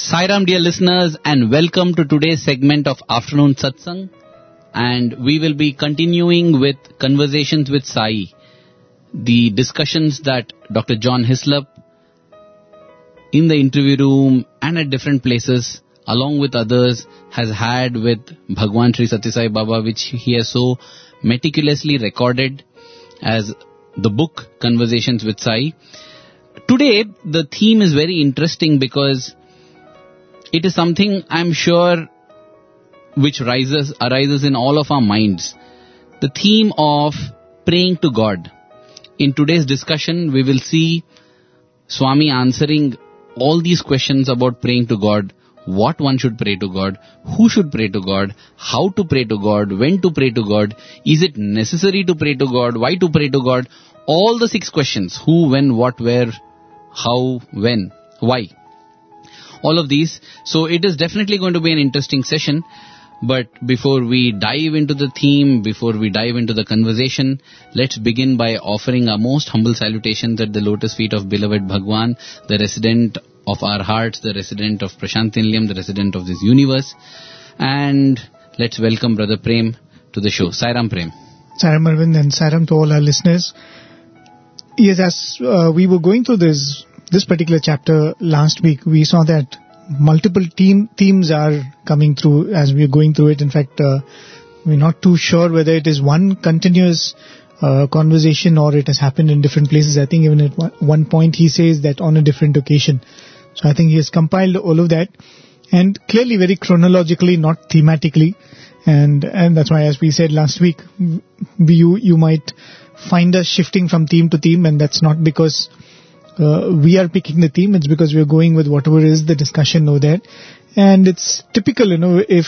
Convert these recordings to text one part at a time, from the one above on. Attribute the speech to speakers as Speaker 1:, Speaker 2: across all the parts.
Speaker 1: Sairam, dear listeners, and welcome to today's segment of Afternoon Satsang. And we will be continuing with Conversations with Sai, the discussions that Dr. John Hislop in the interview room and at different places, along with others, has had with Bhagwan Sri Sathya Sai Baba, which he has so meticulously recorded as the book Conversations with Sai. Today, the theme is very interesting because it is something I'm sure which arises in all of our minds. The theme of praying to God. In today's discussion, we will see Swami answering all these questions about praying to God, what one should pray to God, who should pray to God, how to pray to God, when to pray to God, is it necessary to pray to God, why to pray to God, all the 6 questions, who, when, what, where, how, when, why. All of these. So it is definitely going to be an interesting session. But before we dive into the theme, before we dive into the conversation, let's begin by offering our most humble salutations at the lotus feet of beloved Bhagwan, the resident of our hearts, the resident of Prashanti Nilayam, the resident of this universe. And let's welcome Brother Prem to the show. Sairam Prem.
Speaker 2: Sairam Arvind and Sairam to all our listeners. Yes, as we were going through this particular chapter last week, we saw that multiple themes are coming through as we are going through it. In fact, we're not too sure whether it is one continuous conversation or it has happened in different places. I think even at one point he says that on a different occasion. So I think he has compiled all of that, and clearly very chronologically, not thematically. And that's why, as we said last week, you might find us shifting from theme to theme, and that's not because we are picking the theme, it's because we are going with whatever is the discussion over there. And it's typical, if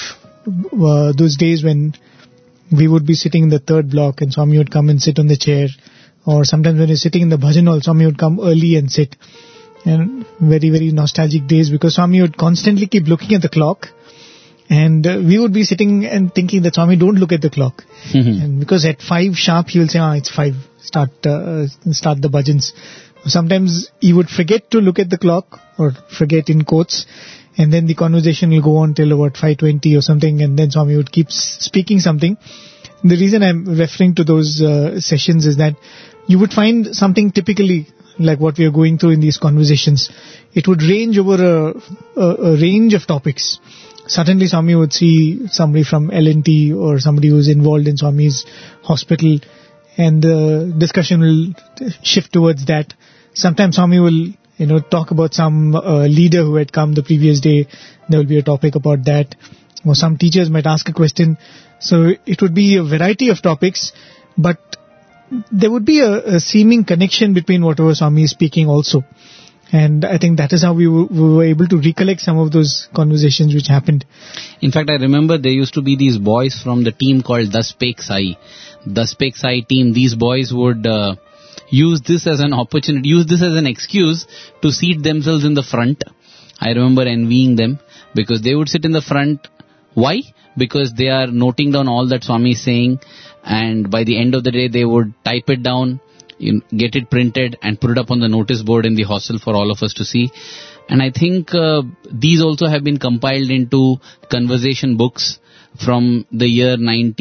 Speaker 2: those days when we would be sitting in the third block and Swami would come and sit on the chair, or sometimes when you're sitting in the bhajan hall, Swami would come early and sit. And very, very nostalgic days, because Swami would constantly keep looking at the clock, and we would be sitting and thinking that, Swami, don't look at the clock. And because at 5 sharp he will say, it's 5, start the bhajans. Sometimes he would forget to look at the clock, or forget in quotes, and then the conversation will go on till about 5:20 or something, and then Swami would keep speaking something. The reason I'm referring to those sessions is that you would find something typically like what we are going through in these conversations. It would range over a range of topics. Suddenly Swami would see somebody from L&T or somebody who's involved in Swami's hospital, and the discussion will shift towards that. Sometimes Swami will, talk about some leader who had come the previous day. There will be a topic about that. Or some teachers might ask a question. So it would be a variety of topics, but there would be a seeming connection between whatever Swami is speaking also. And I think that is how we were able to recollect some of those conversations which happened.
Speaker 1: In fact, I remember there used to be these boys from the team called Daspek Sai. Daspek Sai team, these boys would use this as an opportunity, use this as an excuse to seat themselves in the front. I remember envying them because they would sit in the front. Why? Because they are noting down all that Swami is saying, and by the end of the day they would type it down, get it printed and put it up on the notice board in the hostel for all of us to see. And I think these also have been compiled into conversation books from the year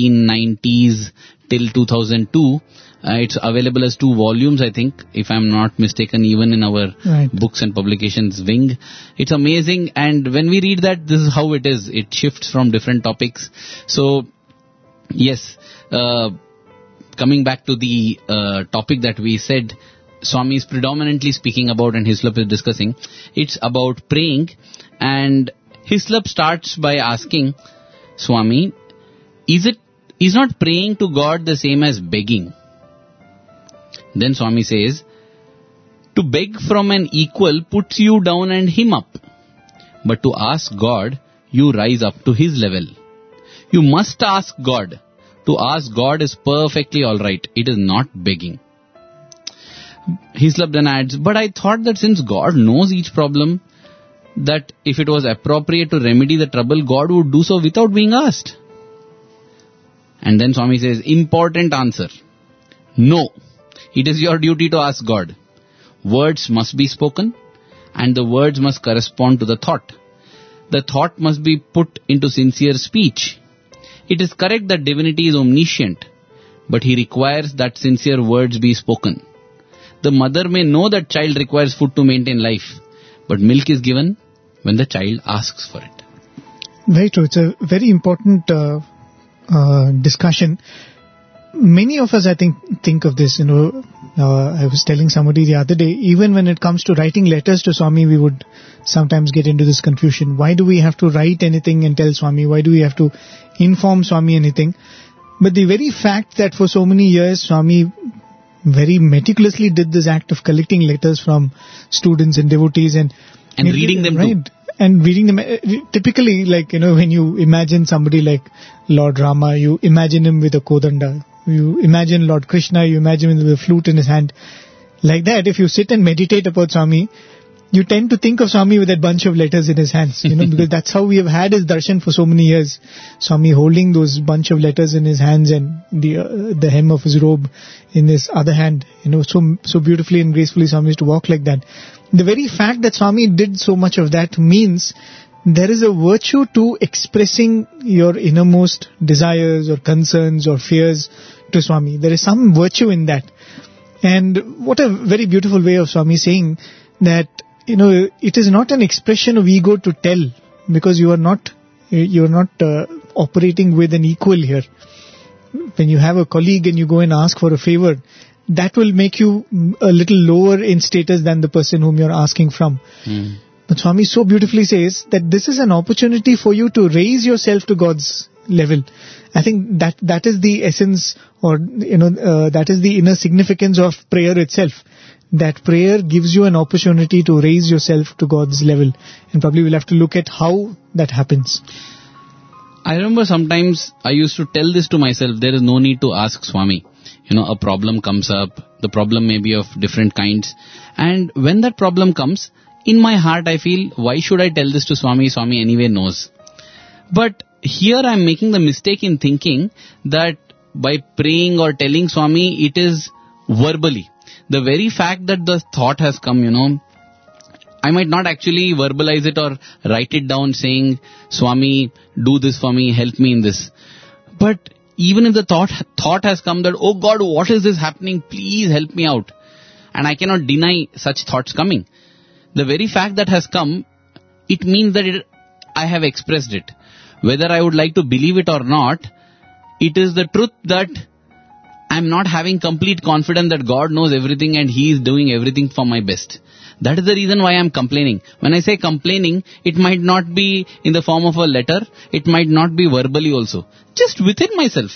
Speaker 1: 1990s till 2002. It's available as 2 volumes, I think, if I'm not mistaken, even in our books and publications wing. It's amazing, and when we read that, this is how it is. It shifts from different topics. So, yes, coming back to the topic that we said Swami is predominantly speaking about and Hislop is discussing, it's about praying. And Hislop starts by asking Swami, is not praying to God the same as begging? Then Swami says, to beg from an equal puts you down and him up. But to ask God, you rise up to his level. You must ask God. To ask God is perfectly alright. It is not begging. Hislop then adds, but I thought that since God knows each problem, that if it was appropriate to remedy the trouble, God would do so without being asked. And then Swami says, important answer. No. It is your duty to ask God. Words must be spoken, and the words must correspond to the thought. the thought must be put into sincere speech. It is correct that divinity is omniscient, but he requires that sincere words be spoken. The mother may know that child requires food to maintain life, but milk is given when the child asks for it.
Speaker 2: Very true. It's a very important discussion. Many of us, I think of this, I was telling somebody the other day, even when it comes to writing letters to Swami, we would sometimes get into this confusion. Why do we have to write anything and tell Swami? Why do we have to inform Swami anything? But the very fact that for so many years, Swami very meticulously did this act of collecting letters from students and devotees and
Speaker 1: reading them too.
Speaker 2: And reading them, typically, when you imagine somebody like Lord Rama, you imagine him with a kodanda. You imagine Lord Krishna, you imagine him with a flute in his hand. Like that, if you sit and meditate about Swami, you tend to think of Swami with that bunch of letters in his hands, because that's how we have had his darshan for so many years. Swami holding those bunch of letters in his hands and the hem of his robe in his other hand, so beautifully and gracefully Swami used to walk like that. The very fact that Swami did so much of that means there is a virtue to expressing your innermost desires or concerns or fears to Swami. There is some virtue in that. And what a very beautiful way of Swami saying that, it is not an expression of ego to tell, because you are not operating with an equal here. When you have a colleague and you go and ask for a favor, that will make you a little lower in status than the person whom you're asking from. But Swami so beautifully says that this is an opportunity for you to raise yourself to God's level. I think that is the essence, or that is the inner significance of prayer itself. That prayer gives you an opportunity to raise yourself to God's level, and probably we'll have to look at how that happens.
Speaker 1: I remember sometimes I used to tell this to myself, there is no need to ask Swami. A problem comes up, the problem may be of different kinds, and when that problem comes, in my heart I feel, why should I tell this to Swami? Swami anyway knows. But here I am making the mistake in thinking that by praying or telling Swami, it is verbally. The very fact that the thought has come, I might not actually verbalize it or write it down saying, Swami, do this for me, help me in this. But even if the thought has come that, oh God, what is this happening? Please help me out. And I cannot deny such thoughts coming. The very fact that has come, it means that I have expressed it. Whether I would like to believe it or not, it is the truth that I'm not having complete confidence that God knows everything and He is doing everything for my best. That is the reason why I'm complaining. When I say complaining, it might not be in the form of a letter. It might not be verbally also. Just within myself.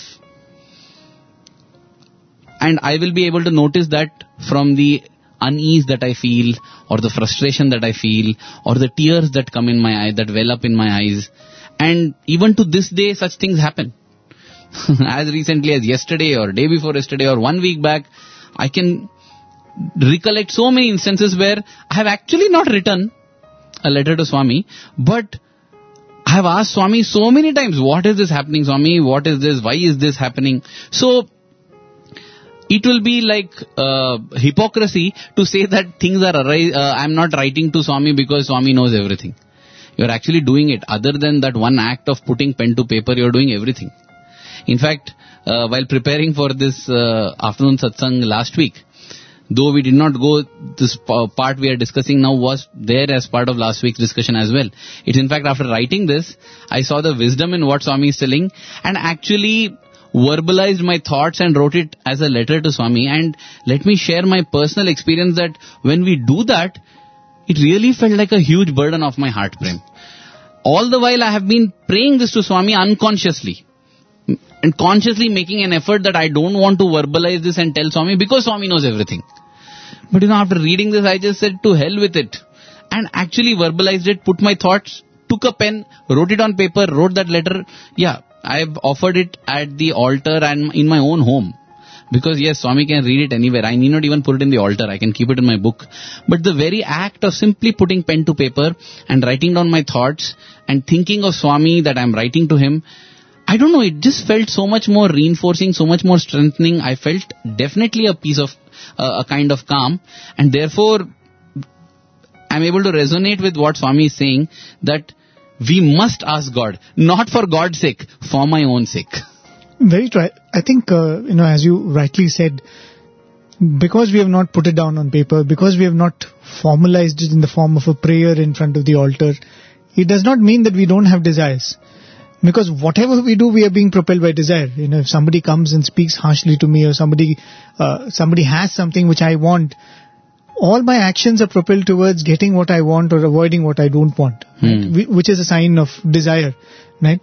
Speaker 1: And I will be able to notice that from the unease that I feel, or the frustration that I feel, or the tears that come in my eyes, that well up in my eyes. And even to this day, such things happen. As recently as yesterday or day before yesterday or 1 week back, I can recollect so many instances where I have actually not written a letter to Swami, but I have asked Swami so many times, what is this happening, Swami? What is this? Why is this happening? So, it will be like hypocrisy to say that things are I'm not writing to Swami because Swami knows everything. You are actually doing it. Other than that one act of putting pen to paper, you are doing everything. In fact, while preparing for this afternoon satsang last week, though we did not go, this part we are discussing now was there as part of last week's discussion as well. It's in fact after writing this, I saw the wisdom in what Swami is telling and actually verbalized my thoughts and wrote it as a letter to Swami. And let me share my personal experience that when we do that, it really felt like a huge burden off my heart, Prem. All the while I have been praying this to Swami unconsciously. And consciously making an effort that I don't want to verbalize this and tell Swami because Swami knows everything. But after reading this, I just said to hell with it. And actually verbalized it, put my thoughts, took a pen, wrote it on paper, wrote that letter. Yeah, I've offered it at the altar and in my own home. Because yes, Swami can read it anywhere. I need not even put it in the altar. I can keep it in my book. But the very act of simply putting pen to paper and writing down my thoughts and thinking of Swami that I'm writing to him, I don't know, it just felt so much more reinforcing, so much more strengthening. I felt definitely a piece of, a kind of calm. And therefore, I'm able to resonate with what Swami is saying, that we must ask God, not for God's sake, for my own sake.
Speaker 2: Very true. I think, as you rightly said, because we have not put it down on paper, because we have not formalized it in the form of a prayer in front of the altar, it does not mean that we don't have desires. Because whatever we do, we are being propelled by desire. If somebody comes and speaks harshly to me, or somebody has something which I want, all my actions are propelled towards getting what I want or avoiding what I don't want, right? Which is a sign of desire, right?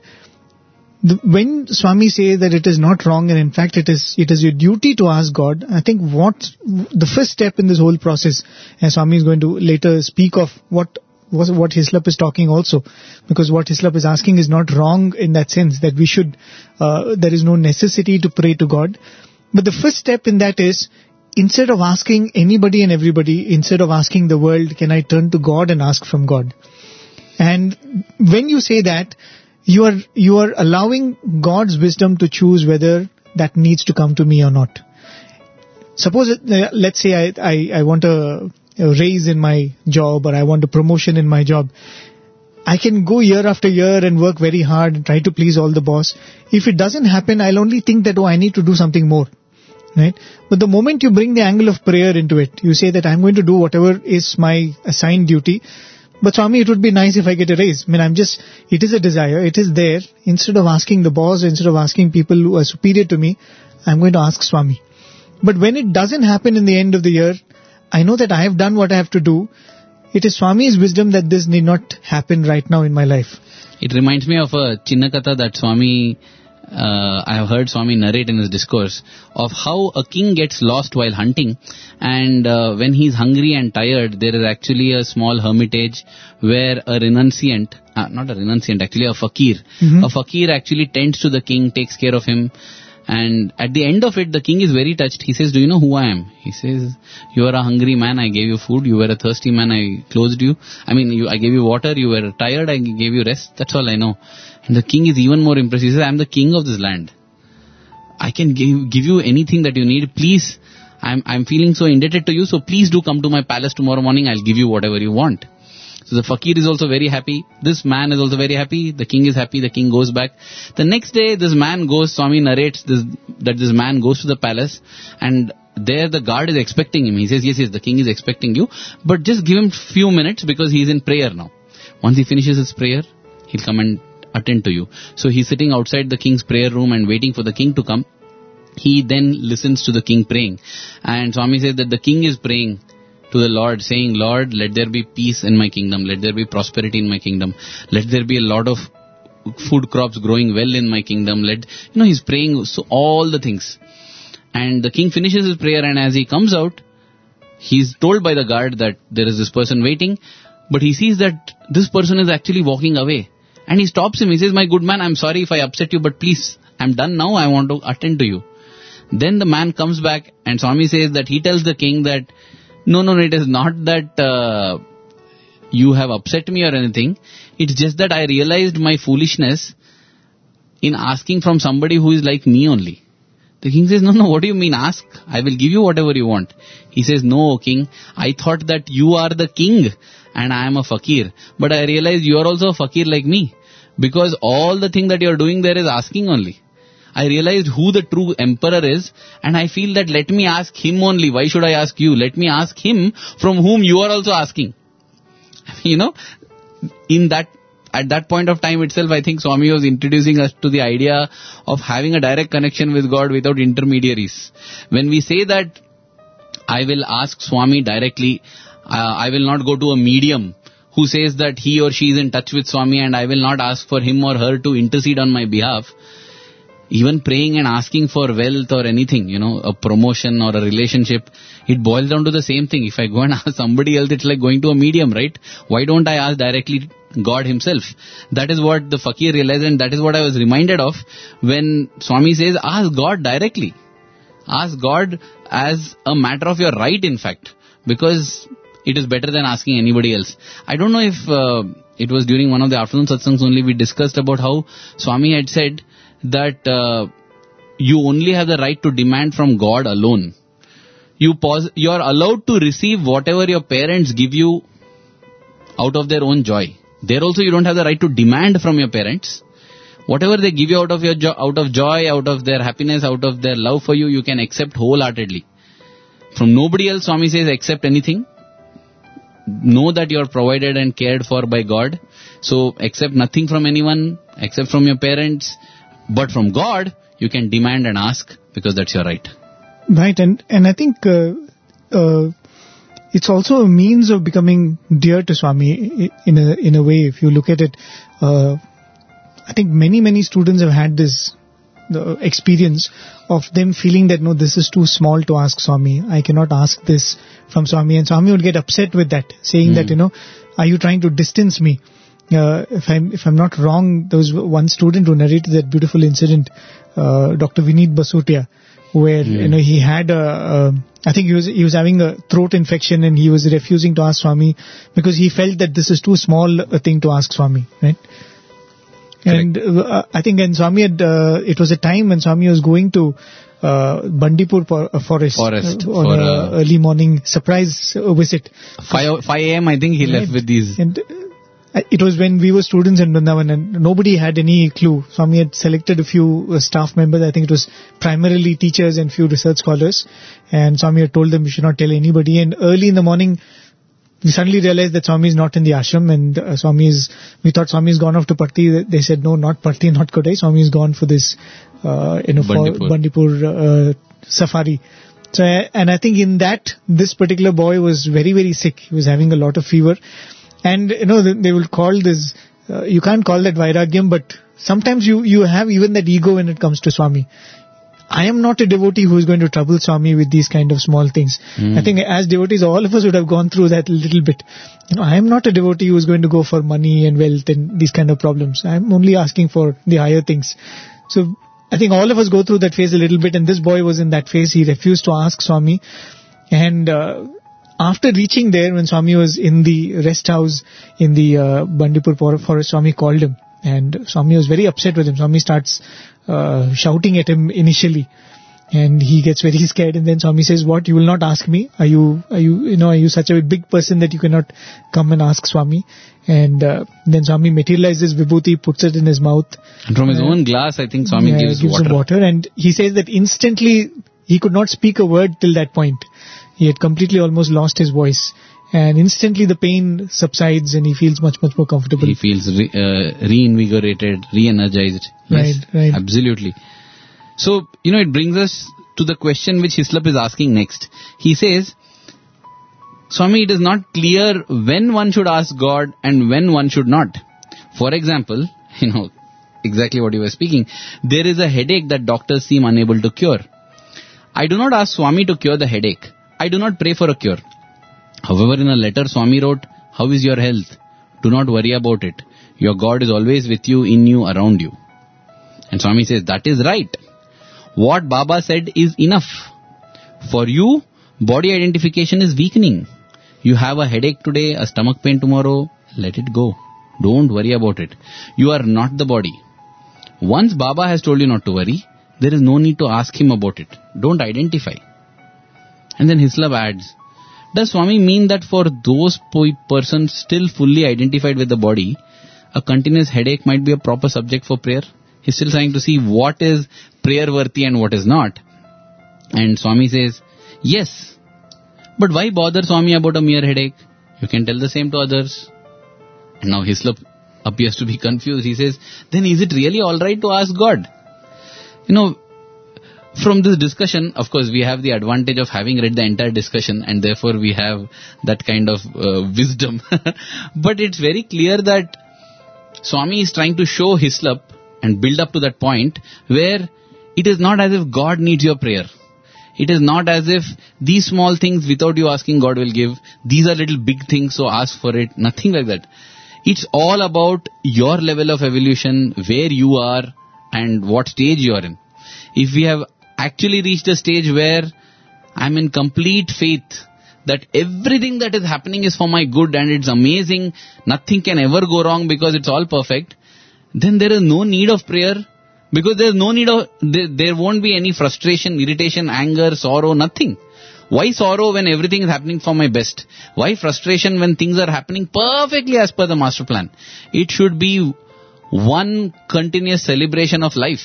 Speaker 2: When Swami says that it is not wrong, and in fact it is your duty to ask God, I think the first step in this whole process, and Swami is going to later speak of what Hislop is talking also, because what Hislop is asking is not wrong in that sense, that we should, there is no necessity to pray to God. But the first step in that is, instead of asking anybody and everybody, instead of asking the world, can I turn to God and ask from God? And when you say that, you are allowing God's wisdom to choose whether that needs to come to me or not. Suppose, let's say I want a raise in my job, or I want a promotion in my job. I can go year after year and work very hard and try to please all the boss. If it doesn't happen, I'll only think that, I need to do something more. Right? But the moment you bring the angle of prayer into it, you say that I'm going to do whatever is my assigned duty. But Swami, it would be nice if I get a raise. It is a desire, it is there. Instead of asking the boss, instead of asking people who are superior to me, I'm going to ask Swami. But when it doesn't happen in the end of the year, I know that I have done what I have to do. It is Swami's wisdom that this need not happen right now in my life.
Speaker 1: It reminds me of a Chinnakatha that Swami, I have heard Swami narrate in his discourse, of how a king gets lost while hunting, and when he's hungry and tired, there is actually a small hermitage where a renunciant, not a renunciant, actually a fakir. A fakir actually tends to the king, takes care of him. And at the end of it, the king is very touched. He says, do you know who I am? He says, you are a hungry man, I gave you food. You were a thirsty man, I clothed you. I gave you water. You were tired, I gave you rest. That's all I know. And the king is even more impressed. He says, I am the king of this land. I can give you anything that you need. Please, I'm feeling so indebted to you. So please do come to my palace tomorrow morning. I'll give you whatever you want. So the fakir is also very happy. This man is also very happy. The king is happy. The king goes back. The next day, this man goes, Swami narrates that this man goes to the palace, and there the guard is expecting him. He says, yes, the king is expecting you, but just give him few minutes because he is in prayer now. Once he finishes his prayer, he'll come and attend to you. So he's sitting outside the king's prayer room and waiting for the king to come. He then listens to the king praying. And Swami says that the king is praying to the Lord, saying, Lord, let there be peace in my kingdom. Let there be prosperity in my kingdom. Let there be a lot of food crops growing well in my kingdom. He's praying so all the things. And the king finishes his prayer, and as he comes out, he's told by the guard that there is this person waiting, but he sees that this person is actually walking away. And he stops him. He says, my good man, I'm sorry if I upset you, but please, I'm done now. I want to attend to you. Then the man comes back, and Swami says that he tells the king that, no, it is not that you have upset me or anything. It's just that I realized my foolishness in asking from somebody who is like me only. The king says, no, what do you mean ask? I will give you whatever you want. He says, no, king, I thought that you are the king and I am a fakir. But I realized you are also a fakir like me, because all the thing that you are doing there is asking only. I realized who the true emperor is, and I feel that let me ask him only. Why should I ask you? Let me ask him from whom you are also asking. At that point of time itself, I think Swami was introducing us to the idea of having a direct connection with God without intermediaries. When we say that I will ask Swami directly, I will not go to a medium who says that he or she is in touch with Swami, and I will not ask for him or her to intercede on my behalf. Even praying and asking for wealth or anything, a promotion or a relationship, it boils down to the same thing. If I go and ask somebody else, it's like going to a medium, right? Why don't I ask directly God himself? That is what the fakir realized, and that is what I was reminded of when Swami says, ask God directly. Ask God as a matter of your right, in fact, because it is better than asking anybody else. I don't know if it was during one of the afternoon satsangs only, we discussed about how Swami had said that you only have the right to demand from God alone. You are allowed to receive whatever your parents give you out of their own joy. There also you don't have the right to demand from your parents. Whatever they give you out of joy, out of their happiness, out of their love for you, you can accept wholeheartedly. From nobody else, Swami says, accept anything. Know that you are provided and cared for by God. So accept nothing from anyone, except from your parents. But from God, you can demand and ask, because that's your right.
Speaker 2: Right, and I think it's also a means of becoming dear to Swami in a way. If you look at it, I think many students have had this the experience of them feeling that no, this is too small to ask Swami. I cannot ask this from Swami, and Swami would get upset with that, saying that, are you trying to distance me? If I'm not wrong, there was one student who narrated that beautiful incident, Dr. Vineet Basutia, where he had I think he was having a throat infection, and he was refusing to ask Swami because he felt that this is too small a thing to ask Swami, right? Correct. And I think when Swami had, it was a time when Swami was going to Bandipur forest on an early morning surprise visit.
Speaker 1: 5 a.m. I think he left with these.
Speaker 2: And it was when we were students in Vrindavan, and nobody had any clue. Swami had selected a few staff members. I think it was primarily teachers and few research scholars. And Swami had told them we should not tell anybody. And early in the morning, we suddenly realized that Swami is not in the ashram, and we thought Swami is gone off to Parthi. They said, no, not Parthi, not Kodai. Swami is gone for this, Bandipur safari. So, and I think in that, this particular boy was very, very sick. He was having a lot of fever. And, they will call this, you can't call that Vairagyam, but sometimes you have even that ego when it comes to Swami. I am not a devotee who is going to trouble Swami with these kind of small things. I think as devotees, all of us would have gone through that a little bit. I am not a devotee who is going to go for money and wealth and these kind of problems. I am only asking for the higher things. So I think all of us go through that phase a little bit, and this boy was in that phase. He refused to ask Swami. And after reaching there, when Swami was in the rest house in the Bandipur forest, Swami called him. And Swami was very upset with him. Swami starts shouting at him initially, and he gets very scared. And then Swami says, "What? You will not ask me? Are you such a big person that you cannot come and ask Swami?" And then Swami materializes vibhuti, puts it in his mouth,
Speaker 1: and from his own glass, I think Swami gives
Speaker 2: him water. And he says that instantly he could not speak a word till that point. He had completely almost lost his voice. And instantly the pain subsides, and he feels much, much more comfortable.
Speaker 1: He feels reinvigorated, re-energized. Yes,
Speaker 2: right.
Speaker 1: Absolutely. So, it brings us to the question which Hislop is asking next. He says, Swami, it is not clear when one should ask God and when one should not. For example, exactly what you were speaking, there is a headache that doctors seem unable to cure. I do not ask Swami to cure the headache. I do not pray for a cure. However, in a letter Swami wrote, how is your health? Do not worry about it. Your God is always with you, in you, around you. And Swami says, that is right. What Baba said is enough. For you, body identification is weakening. You have a headache today, a stomach pain tomorrow, let it go. Don't worry about it. You are not the body. Once Baba has told you not to worry, there is no need to ask him about it. Don't identify. And then Hislop adds, does Swami mean that for those persons still fully identified with the body, a continuous headache might be a proper subject for prayer? He's still trying to see what is prayer worthy and what is not. And Swami says, yes. But why bother Swami about a mere headache? You can tell the same to others. And now Hislop appears to be confused. He says, then is it really alright to ask God? From this discussion, of course, we have the advantage of having read the entire discussion, and therefore we have that kind of wisdom. But it's very clear that Swami is trying to show Hislop and build up to that point where it is not as if God needs your prayer. It is not as if these small things without you asking God will give. These are little big things, so ask for it. Nothing like that. It's all about your level of evolution, where you are and what stage you are in. If we have actually reached a stage where I'm in complete faith that everything that is happening is for my good and it's amazing, nothing can ever go wrong because it's all perfect, then there is no need of prayer. Because there's no need of, there won't be any frustration, irritation, anger, sorrow, nothing. Why sorrow when everything is happening for my best? Why frustration when things are happening perfectly as per the master plan? It should be one continuous celebration of life.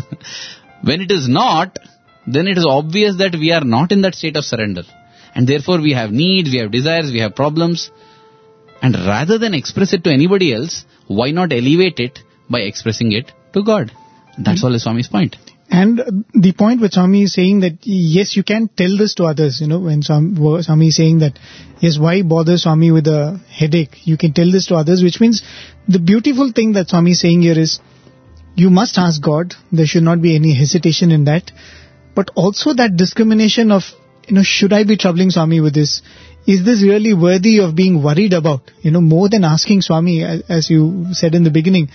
Speaker 1: When it is not, then it is obvious that we are not in that state of surrender. And therefore we have needs, we have desires, we have problems. And rather than express it to anybody else, why not elevate it by expressing it to God? That's all is Swami's point.
Speaker 2: And the point with Swami is saying that, yes, you can tell this to others, when Swami is saying that, yes, why bother Swami with a headache? You can tell this to others, which means the beautiful thing that Swami is saying here is, you must ask God. There should not be any hesitation in that. But also that discrimination of, should I be troubling Swami with this? Is this really worthy of being worried about? More than asking Swami, as you said in the beginning,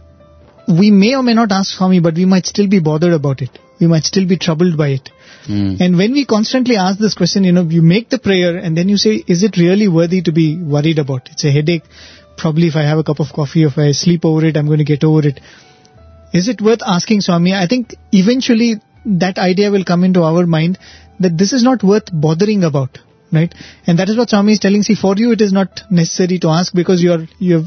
Speaker 2: we may or may not ask Swami, but we might still be bothered about it. We might still be troubled by it. And when we constantly ask this question, you make the prayer and then you say, is it really worthy to be worried about? It's a headache. Probably if I have a cup of coffee, if I sleep over it, I'm going to get over it. Is it worth asking Swami? I think eventually that idea will come into our mind that this is not worth bothering about, right? And that is what Swami is telling. See, for you it is not necessary to ask because you've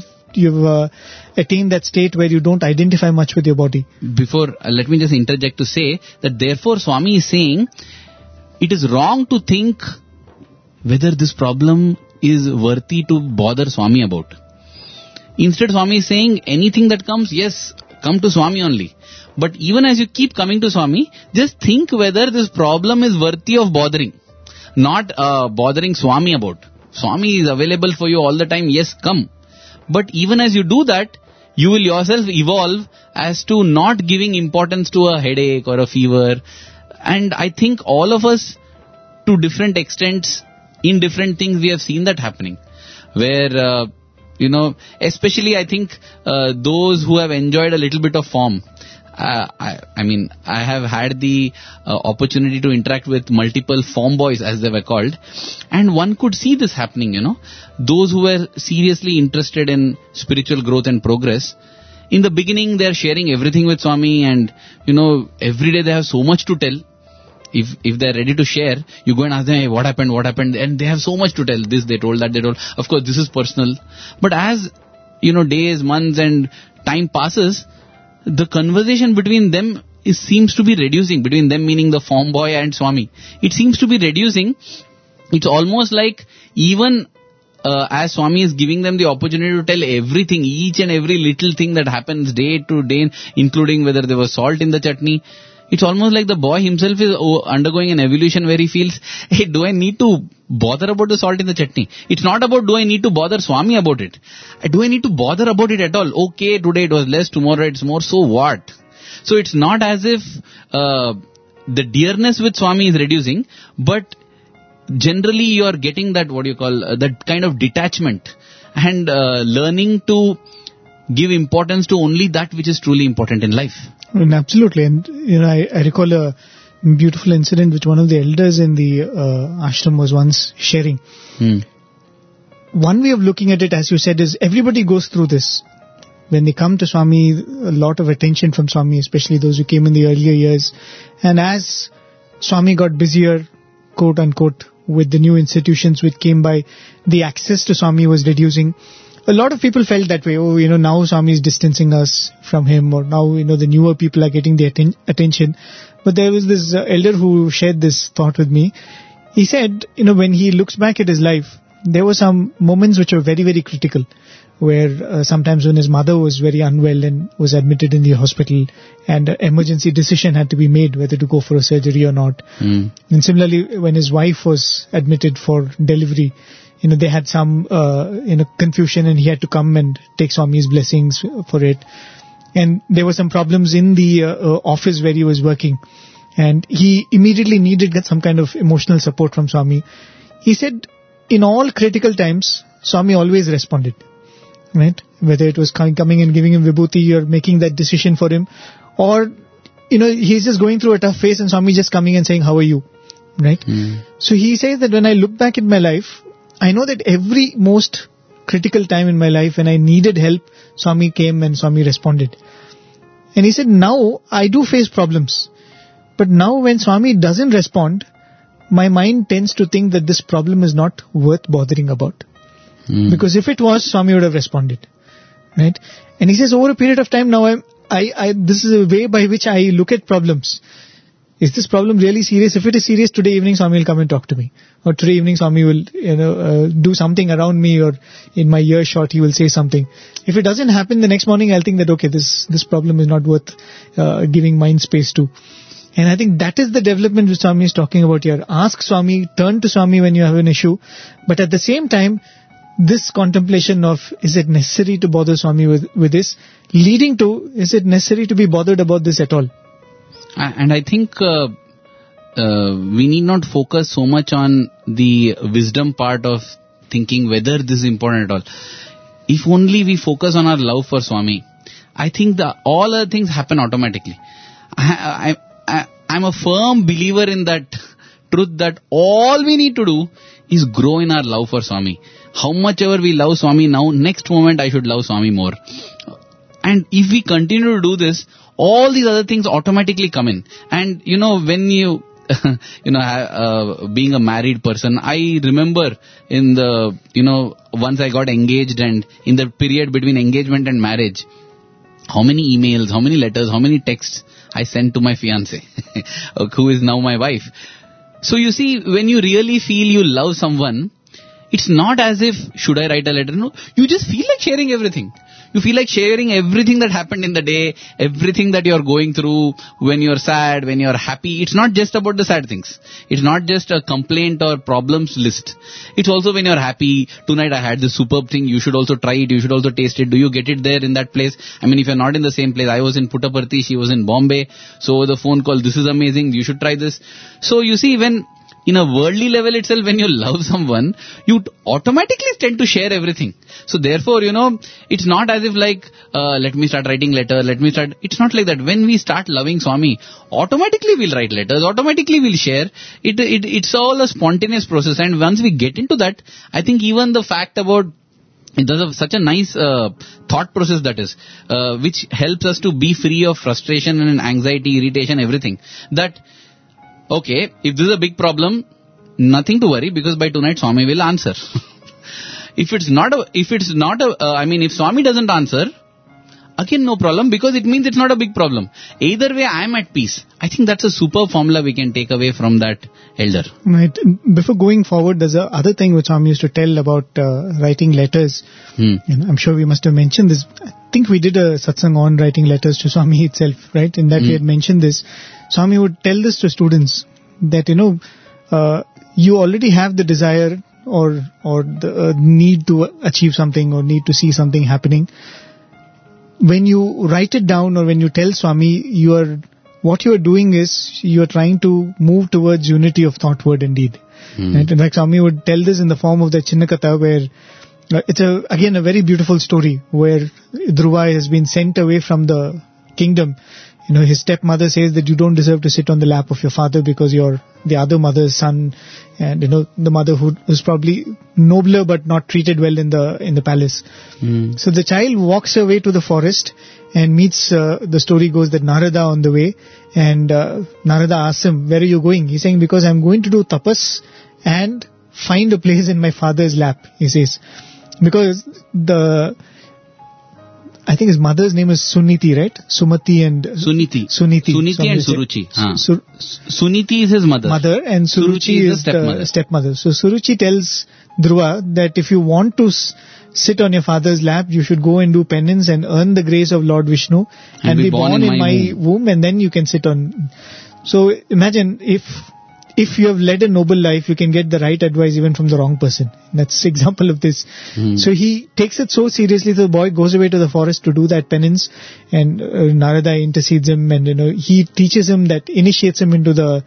Speaker 2: attained that state where you don't identify much with your body.
Speaker 1: Before, let me just interject to say that therefore Swami is saying it is wrong to think whether this problem is worthy to bother Swami about. Instead, Swami is saying anything that comes, yes, come to Swami only. But even as you keep coming to Swami, just think whether this problem is worthy of bothering. Not bothering Swami about. Swami is available for you all the time, yes, come. But even as you do that, you will yourself evolve as to not giving importance to a headache or a fever. And I think all of us, to different extents, in different things, we have seen that happening. Where, especially I think those who have enjoyed a little bit of form. I have had the opportunity to interact with multiple form boys, as they were called, and one could see this happening, Those who were seriously interested in spiritual growth and progress, in the beginning they are sharing everything with Swami and, every day they have so much to tell. If they are ready to share, you go and ask them, hey, what happened, and they have so much to tell. This they told, that they told. Of course, this is personal. But as, days, months and time passes, the conversation between them seems to be reducing, between them meaning the form boy and Swami. It seems to be reducing. It's almost like even as Swami is giving them the opportunity to tell everything, each and every little thing that happens day to day, including whether there was salt in the chutney. It's almost like the boy himself is undergoing an evolution where he feels, hey, do I need to bother about the salt in the chutney? It's not about do I need to bother Swami about it. Do I need to bother about it at all? Okay, today it was less, tomorrow it's more, so what? So it's not as if the dearness with Swami is reducing, but generally you are getting that, that kind of detachment and learning to give importance to only that which is truly important in life.
Speaker 2: Absolutely. And, I recall a beautiful incident which one of the elders in the ashram was once sharing. One way of looking at it, as you said, is everybody goes through this. When they come to Swami, a lot of attention from Swami, especially those who came in the earlier years. And as Swami got busier, quote unquote, with the new institutions which came by, the access to Swami was reducing. A lot of people felt that way. Oh, now Swami is distancing us from him, or now, the newer people are getting the attention. But there was this elder who shared this thought with me. He said, when he looks back at his life, there were some moments which were very, very critical, where sometimes when his mother was very unwell and was admitted in the hospital, and an emergency decision had to be made whether to go for a surgery or not. And similarly, when his wife was admitted for delivery, they had some, confusion, and he had to come and take Swami's blessings for it. And there were some problems in the office where he was working, and he immediately needed some kind of emotional support from Swami. He said, in all critical times, Swami always responded, right? Whether it was coming and giving him vibhuti or making that decision for him, or, he's just going through a tough phase and Swami just coming and saying, how are you, right? So he says that when I look back at my life, I know that every most critical time in my life when I needed help, Swami came and Swami responded. And he said, now I do face problems. But now when Swami doesn't respond, my mind tends to think that this problem is not worth bothering about. Because if it was, Swami would have responded. Right? And he says, over a period of time now, this is a way by which I look at problems. Is this problem really serious? If it is serious, today evening Swami will come and talk to me. Or today evening Swami will, do something around me, or in my earshot he will say something. If it doesn't happen, the next morning I'll think that, okay, this problem is not worth giving mind space to. And I think that is the development which Swami is talking about here. Ask Swami, turn to Swami when you have an issue. But at the same time, this contemplation of, is it necessary to bother Swami with this, leading to, is it necessary to be bothered about this at all?
Speaker 1: And I think we need not focus so much on the wisdom part of thinking whether this is important at all. If only we focus on our love for Swami, I think all other things happen automatically. I'm a firm believer in that truth that all we need to do is grow in our love for Swami. How much ever we love Swami now, next moment I should love Swami more. And if we continue to do this, all these other things automatically come in. And when you, being a married person, I remember in the, once I got engaged and in the period between engagement and marriage, how many emails, how many letters, how many texts I sent to my fiancée, who is now my wife. So you see, when you really feel you love someone, it's not as if, should I write a letter? No, you just feel like sharing everything. You feel like sharing everything that happened in the day, everything that you're going through, when you're sad, when you're happy. It's not just about the sad things. It's not just a complaint or problems list. It's also when you're happy, tonight I had this superb thing, you should also try it, you should also taste it. Do you get it there in that place? I mean, if you're not in the same place, I was in Puttaparthi, she was in Bombay. So the phone call, this is amazing, you should try this. So you see, when in a worldly level itself, when you love someone, you automatically tend to share everything. So therefore, it's not as if like, let me start writing letter, it's not like that. When we start loving Swami, automatically we'll write letters, automatically we'll share. It's all a spontaneous process. And once we get into that, I think even the fact about, there's such a nice thought process that is, which helps us to be free of frustration and anxiety, irritation, everything. That, okay, if this is a big problem, nothing to worry, because by tonight Swami will answer. If Swami doesn't answer, again no problem, because it means it's not a big problem. Either way, I am at peace. I think that's a super formula we can take away from that elder.
Speaker 2: Right. Before going forward, there's other thing which Swami used to tell about writing letters. I'm sure we must have mentioned this. I think we did a satsang on writing letters to Swami itself, right? In that we had mentioned this. Swami would tell this to students that, you already have the desire or the need to achieve something or need to see something happening. When you write it down or when you tell Swami, what you are doing is you are trying to move towards unity of thought, word and deed. Right? In fact, Swami would tell this in the form of the Chinnakatha, where it's again a very beautiful story where Dhruva has been sent away from the kingdom. His stepmother says that you don't deserve to sit on the lap of your father because you're the other mother's son, and the mother who is probably nobler but not treated well in the palace. So the child walks away to the forest and meets, the story goes that Narada on the way, and Narada asks him, where are you going? He's saying, because I'm going to do tapas and find a place in my father's lap, he says. Because I think his mother's name is Suniti, right? Sumati and...
Speaker 1: Suniti and Suruchi. Suniti is his mother.
Speaker 2: And Suruchi is the stepmother. So Suruchi tells Dhruva that if you want to sit on your father's lap, you should go and do penance and earn the grace of Lord Vishnu and be born in my womb, and then you can sit on... So imagine if you have led a noble life, you can get the right advice even from the wrong person. That's an example of this. So he takes it so seriously, the boy goes away to the forest to do that penance, and Narada intercedes him, and he teaches him that, initiates him into the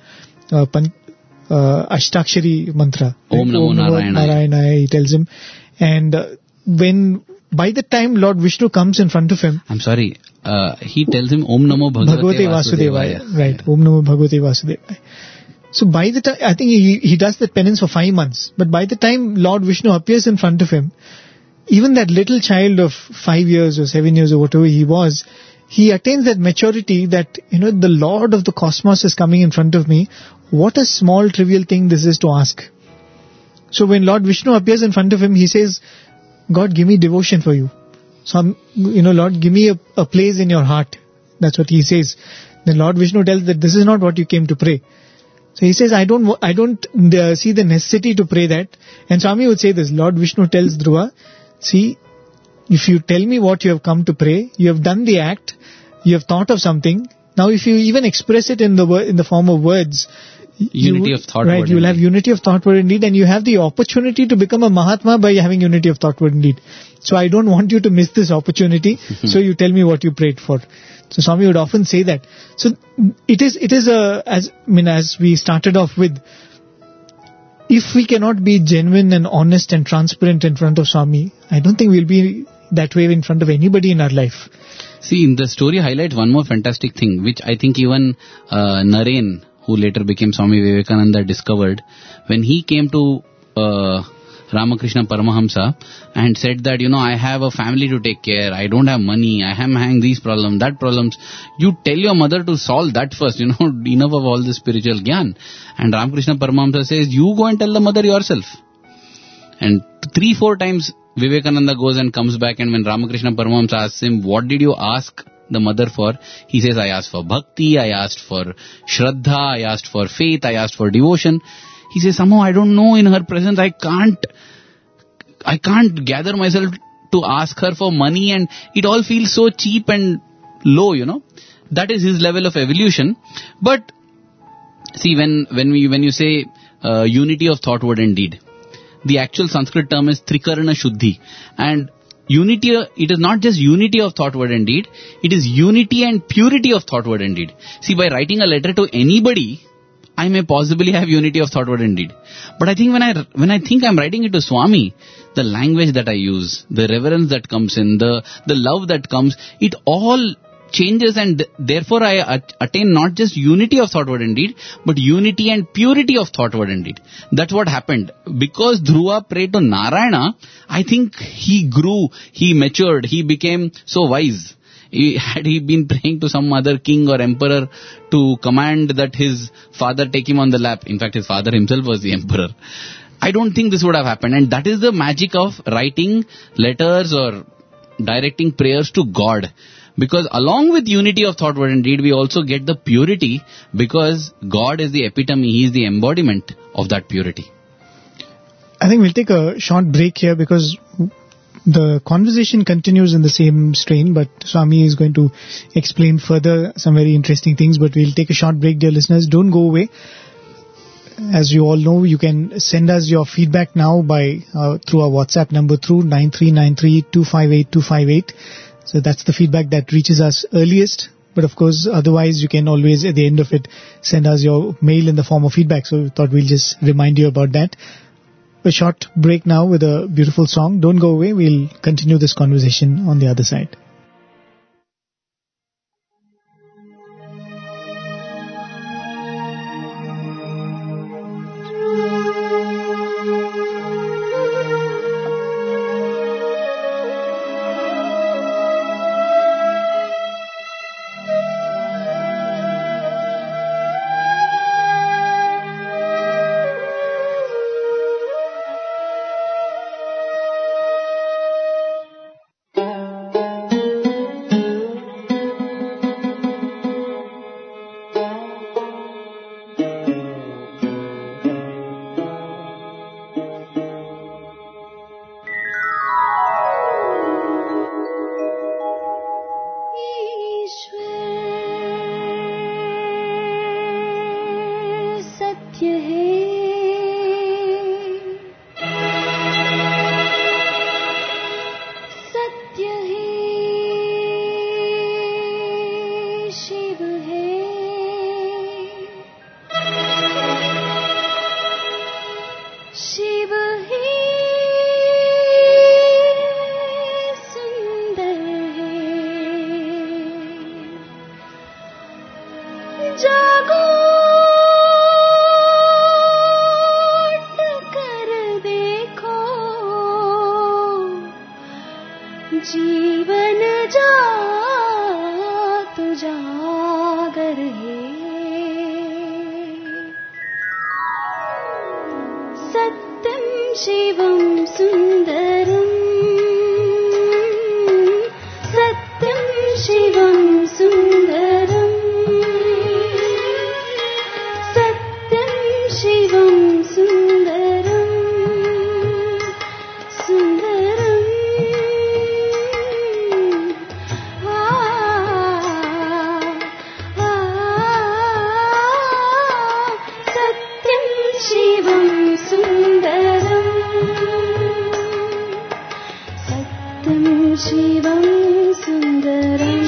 Speaker 2: Ashtakshari mantra.
Speaker 1: Om Namo
Speaker 2: Narayana, he tells him. And by the time Lord Vishnu comes in front of him...
Speaker 1: I'm sorry, he tells him Om Namo Bhagavate Vasudevaya.
Speaker 2: Right, Om Namo Bhagavate Vasudevaya. So by the time, I think he does that penance for 5 months. But by the time Lord Vishnu appears in front of him, even that little child of 5 years or 7 years or whatever he was, he attains that maturity that, the Lord of the cosmos is coming in front of me. What a small trivial thing this is to ask. So when Lord Vishnu appears in front of him, he says, God, give me devotion for you. So, Lord, give me a place in your heart. That's what he says. Then Lord Vishnu tells that this is not what you came to pray. So he says, I don't see the necessity to pray that. And Swami would say this, Lord Vishnu tells Dhruva, see, if you tell me what you have come to pray, you have done the act, you have thought of something. Now if you even express it in the form of words,
Speaker 1: unity of thought,
Speaker 2: right,
Speaker 1: word,
Speaker 2: you will
Speaker 1: and
Speaker 2: have
Speaker 1: deed.
Speaker 2: unity of thought, word and deed, and you have the opportunity to become a Mahatma by having unity of thought, word and deed. So I don't want you to miss this opportunity, so you tell me what you prayed for. So Swami would often say that. So it is as we started off with, if we cannot be genuine and honest and transparent in front of Swami, I don't think we'll be that way in front of anybody in our life.
Speaker 1: See, in the story highlights one more fantastic thing, which I think even Naren, who later became Swami Vivekananda, discovered when he came to Ramakrishna Paramahamsa and said that, I have a family to take care, I don't have money, I am having these problems, that problems. You tell your mother to solve that first, enough of all the spiritual gyan. And Ramakrishna Paramahamsa says, you go and tell the mother yourself. And 3-4 times Vivekananda goes and comes back, and when Ramakrishna Paramahamsa asks him, what did you ask the mother for? He says, I asked for bhakti, I asked for shraddha, I asked for faith, I asked for devotion. He says, somehow I don't know, in her presence I can't gather myself to ask her for money, and it all feels so cheap and low, That is his level of evolution. But see, when you say unity of thought, word and deed, the actual Sanskrit term is Trikarna Shuddhi. And unity, it is not just unity of thought, word and deed, it is unity and purity of thought, word and deed. See, by writing a letter to anybody, I may possibly have unity of thought, word and deed. But I think when I think I'm writing it to Swami, the language that I use, the reverence that comes in, the love that comes, it all changes, and therefore I attain not just unity of thought, word and deed, but unity and purity of thought, word and deed. That's what happened. Because Dhruva prayed to Narayana, I think he grew, he matured, he became so wise. Had he been praying to some other king or emperor to command that his father take him on the lap, in fact his father himself was the emperor, I don't think this would have happened. And that is the magic of writing letters or directing prayers to God. Because along with unity of thought, word and deed, we also get the purity, because God is the epitome, He is the embodiment of that purity.
Speaker 2: I think we'll take a short break here, because the conversation continues in the same strain, but Swami is going to explain further some very interesting things. But we'll take a short break, dear listeners. Don't go away. As you all know, you can send us your feedback now by through our WhatsApp number through 9393258258. So that's the feedback that reaches us earliest. But of course, otherwise you can always at the end of it send us your mail in the form of feedback. So we thought we'll just remind you about that. A short break now with a beautiful song. Don't go away. We'll continue this conversation on the other side.
Speaker 3: शिवं सुन्दरम् सत्यं शिवं सुन्दरम् सत्यं शिवं सुन्दरम् सुन्दरम् सत्यं शिवं सुन्दरम् सत्यं शिवं सुन्दरम्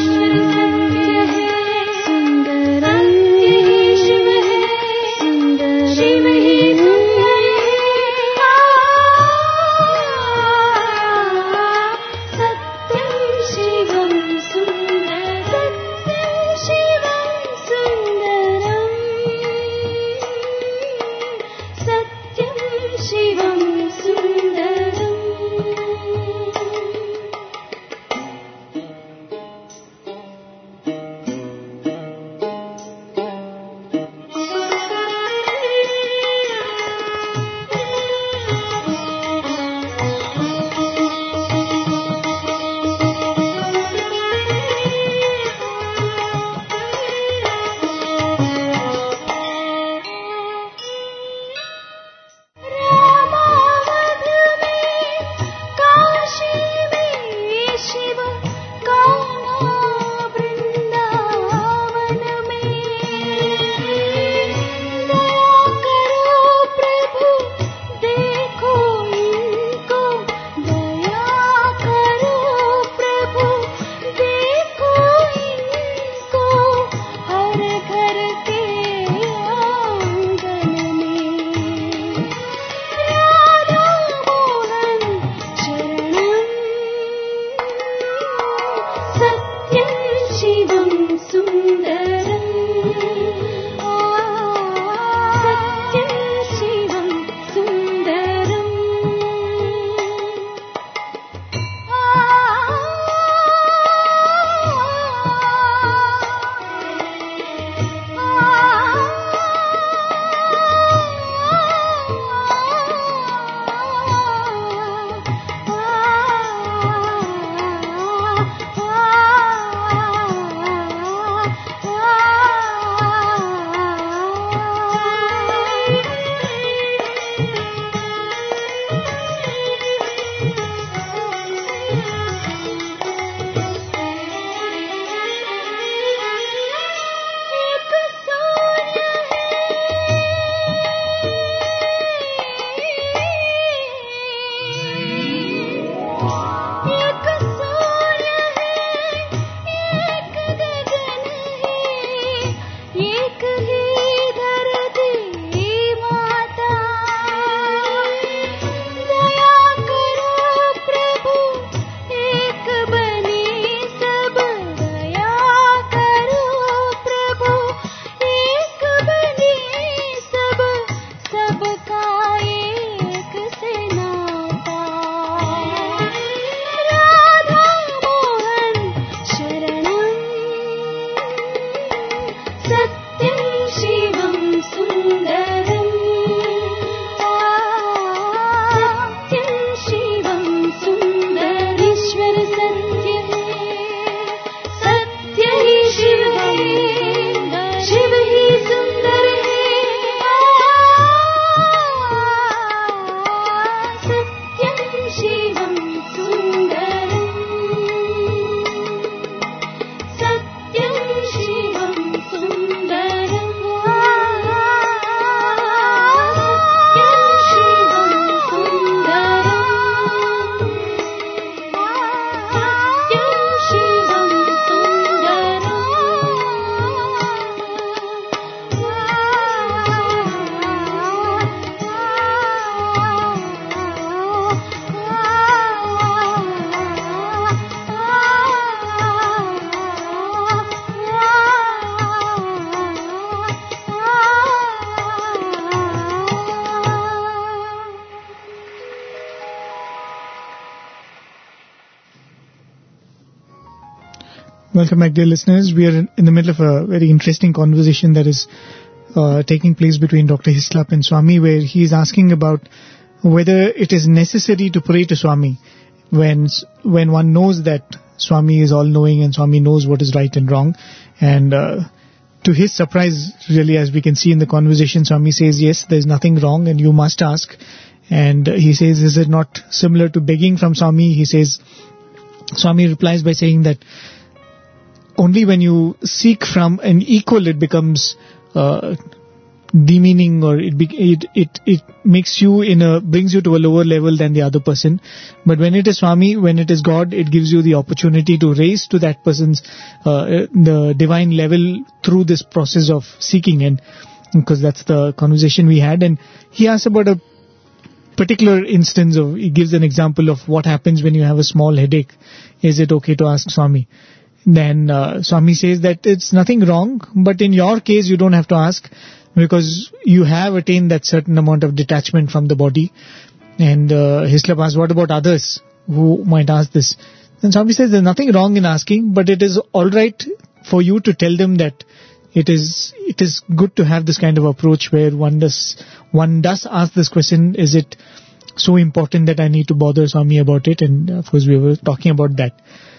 Speaker 3: सुन्दरं शिव है सुन्दरं शिव ही सुन्दर सत्यं शिवं सुन्दर सत्यं शिवं सुन्दरम् सत्यं शिवं सुन्दरम् रामावध में काशी में शिव कान्हा वृंदावन में दया करो प्रभु देखो इनको दया करो प्रभु देखो इनको हर घर के आंगन में राधा मोहन शरणं सत्यं शिवं सुन्दरम् सत्यं शिवं सुन्दरम् एक सूर्य है एक सूर्य है एक गगन है एक ही धरती माता दया करो प्रभु एक बने सब दया करो प्रभु एक बने सब सबका एक से नाता राधा मोहन शरणं सत्यं शिवं सुन्दरम् सत्यं शिवं सुन्दर ईश्वर सत्य है सत्य ही शिव है शिव ही सुंदर है सत्यं शिवं सुन्दरम् सत्यं शिवं सुन्दरम्
Speaker 2: Welcome back, dear listeners. We are in the middle of a very interesting conversation that is taking place between Dr. Hislop and Swami, where he is asking about whether it is necessary to pray to Swami when one knows that Swami is all-knowing and Swami knows what is right and wrong. And to his surprise, really, as we can see in the conversation, Swami says, yes, there is nothing wrong and you must ask. And he says, is it not similar to begging from Swami? He says, Swami replies by saying that only when you seek from an equal, it becomes demeaning, or it makes you brings you to a lower level than the other person. But when it is Swami, when it is God, it gives you the opportunity to raise to that person's the divine level through this process of seeking. And because that's the conversation we had, and he asked about a particular instance of, he gives an example of what happens when you have a small headache. Is it okay to ask Swami? Then Swami says that it's nothing wrong, but in your case you don't have to ask, because you have attained that certain amount of detachment from the body. And Hislop asks, what about others who might ask this? Then Swami says there's nothing wrong in asking, but it is alright for you to tell them that it is good to have this kind of approach where one does ask this question, is it so important that I need to bother Swami about it? And of course we were talking about that.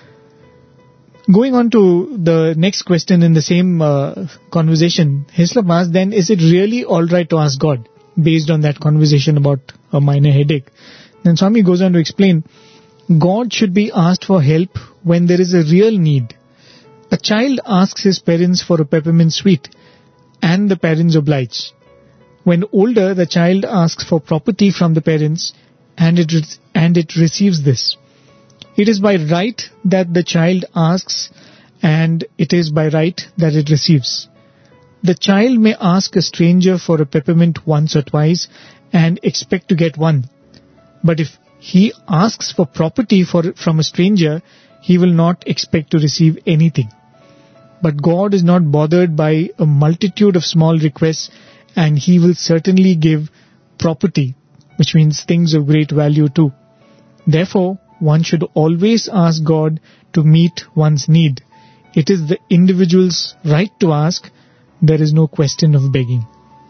Speaker 2: Going on to the next question in the same conversation, Hislop asked, then is it really alright to ask God based on that conversation about a minor headache? Then Swami goes on to explain, God should be asked for help when there is a real need. A child asks his parents for a peppermint sweet and the parents oblige. When older, the child asks for property from the parents and it receives this. It is by right that the child asks, and it is by right that it receives. The child may ask a stranger for a peppermint once or twice and expect to get one. But if he asks for property from a stranger, he will not expect to receive anything. But God is not bothered by a multitude of small requests, and he will certainly give property, which means things of great value too. Therefore, one should always ask God to meet one's need. It is the individual's right to ask. There is no question of begging.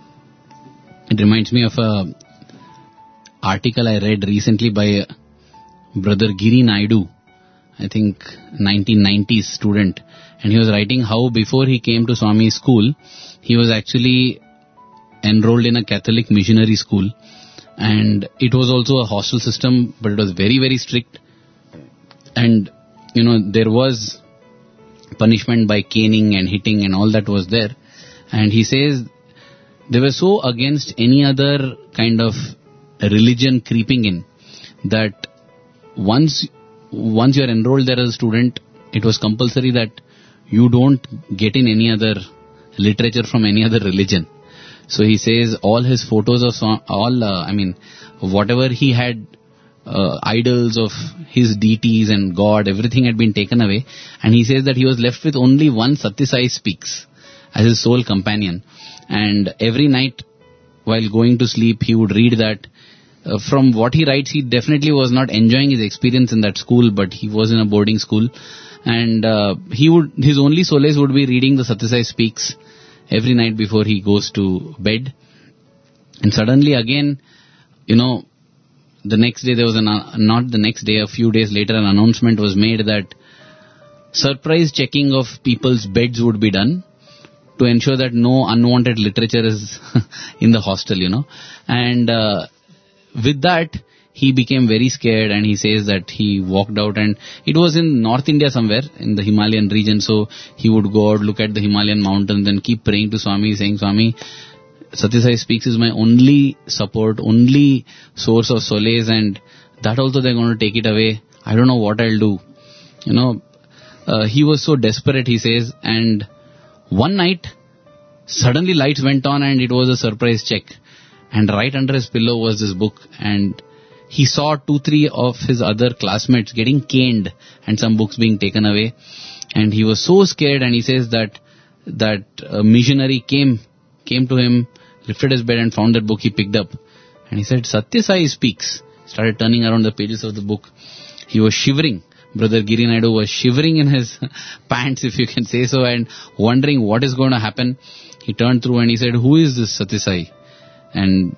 Speaker 1: It reminds me of a article I read recently by Brother Giri Naidu, I think 1990s student, and he was writing how before he came to Swami's school, he was actually enrolled in a Catholic missionary school, and it was also a hostel system, but it was very, very strict. And, there was punishment by caning and hitting and all that was there. And he says they were so against any other kind of religion creeping in that once you are enrolled there as a student, it was compulsory that you don't get in any other literature from any other religion. So he says all his photos of whatever he had, idols of his deities and God, everything had been taken away, and he says that he was left with only one Satya Sai Speaks as his sole companion. And every night while going to sleep he would read that. From what he writes, he definitely was not enjoying his experience in that school, but he was in a boarding school, and his only solace would be reading the Satya Sai Speaks every night before he goes to bed. And suddenly again, the next day a few days later, an announcement was made that surprise checking of people's beds would be done to ensure that no unwanted literature is in the hostel, And with that, he became very scared, and he says that he walked out, and it was in North India somewhere, in the Himalayan region, so he would go out, look at the Himalayan mountains and keep praying to Swami, saying, Swami, Satya Sai Speaks is my only support, only source of solace, and that also they're going to take it away. I don't know what I'll do. He was so desperate, he says, and one night, suddenly lights went on and it was a surprise check. And right under his pillow was this book, and he saw 2-3 of his other classmates getting caned and some books being taken away. And he was so scared, and he says that a missionary came to him, lifted his bed and found that book. He picked up and he said, Satya Sai Speaks. Started turning around the pages of the book. He was shivering. Brother Giri Naidu was shivering in his pants, if you can say so, and wondering what is going to happen. He turned through and he said, who is this Satya Sai? And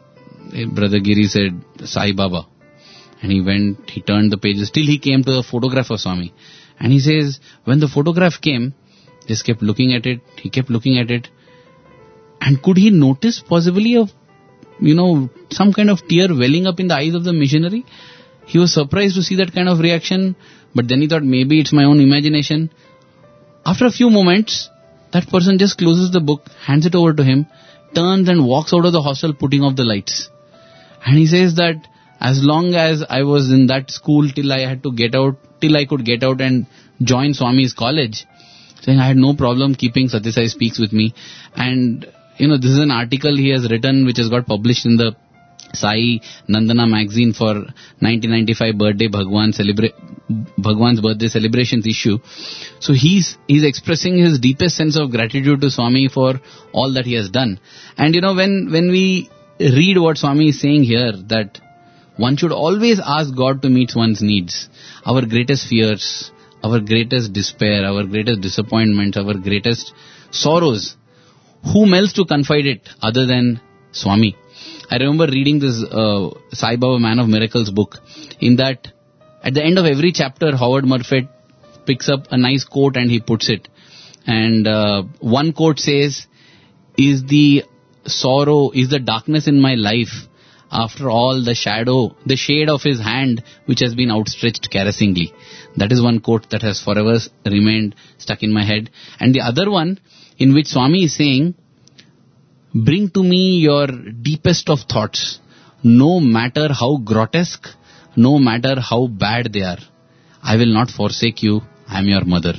Speaker 1: Brother Giri said, Sai Baba. And he went, he turned the pages till he came to the photograph of Swami. And he says, when the photograph came, just kept looking at it, he kept looking at it. And could he notice possibly some kind of tear welling up in the eyes of the missionary? He was surprised to see that kind of reaction, but then he thought maybe it's my own imagination. After a few moments, that person just closes the book, hands it over to him, turns and walks out of the hostel putting off the lights. And he says that as long as I was in that school till I could get out and join Swami's college, saying I had no problem keeping Satyasai Speaks with me. And this is an article he has written which has got published in the Sai Nandana magazine for 1995 Bhagwan's birthday celebrations issue. So he's expressing his deepest sense of gratitude to Swami for all that he has done. And when we read what Swami is saying here, that one should always ask God to meet one's needs, our greatest fears, our greatest despair, our greatest disappointments, our greatest sorrows, whom else to confide it other than Swami? I remember reading this Sai Baba Man of Miracles book. In that, at the end of every chapter, Howard Murphy picks up a nice quote and he puts it. And one quote says, is the darkness in my life after all the shade of his hand which has been outstretched caressingly. That is one quote that has forever remained stuck in my head. And the other one, in which Swami is saying, bring to me your deepest of thoughts, no matter how grotesque, no matter how bad they are. I will not forsake you, I am your mother.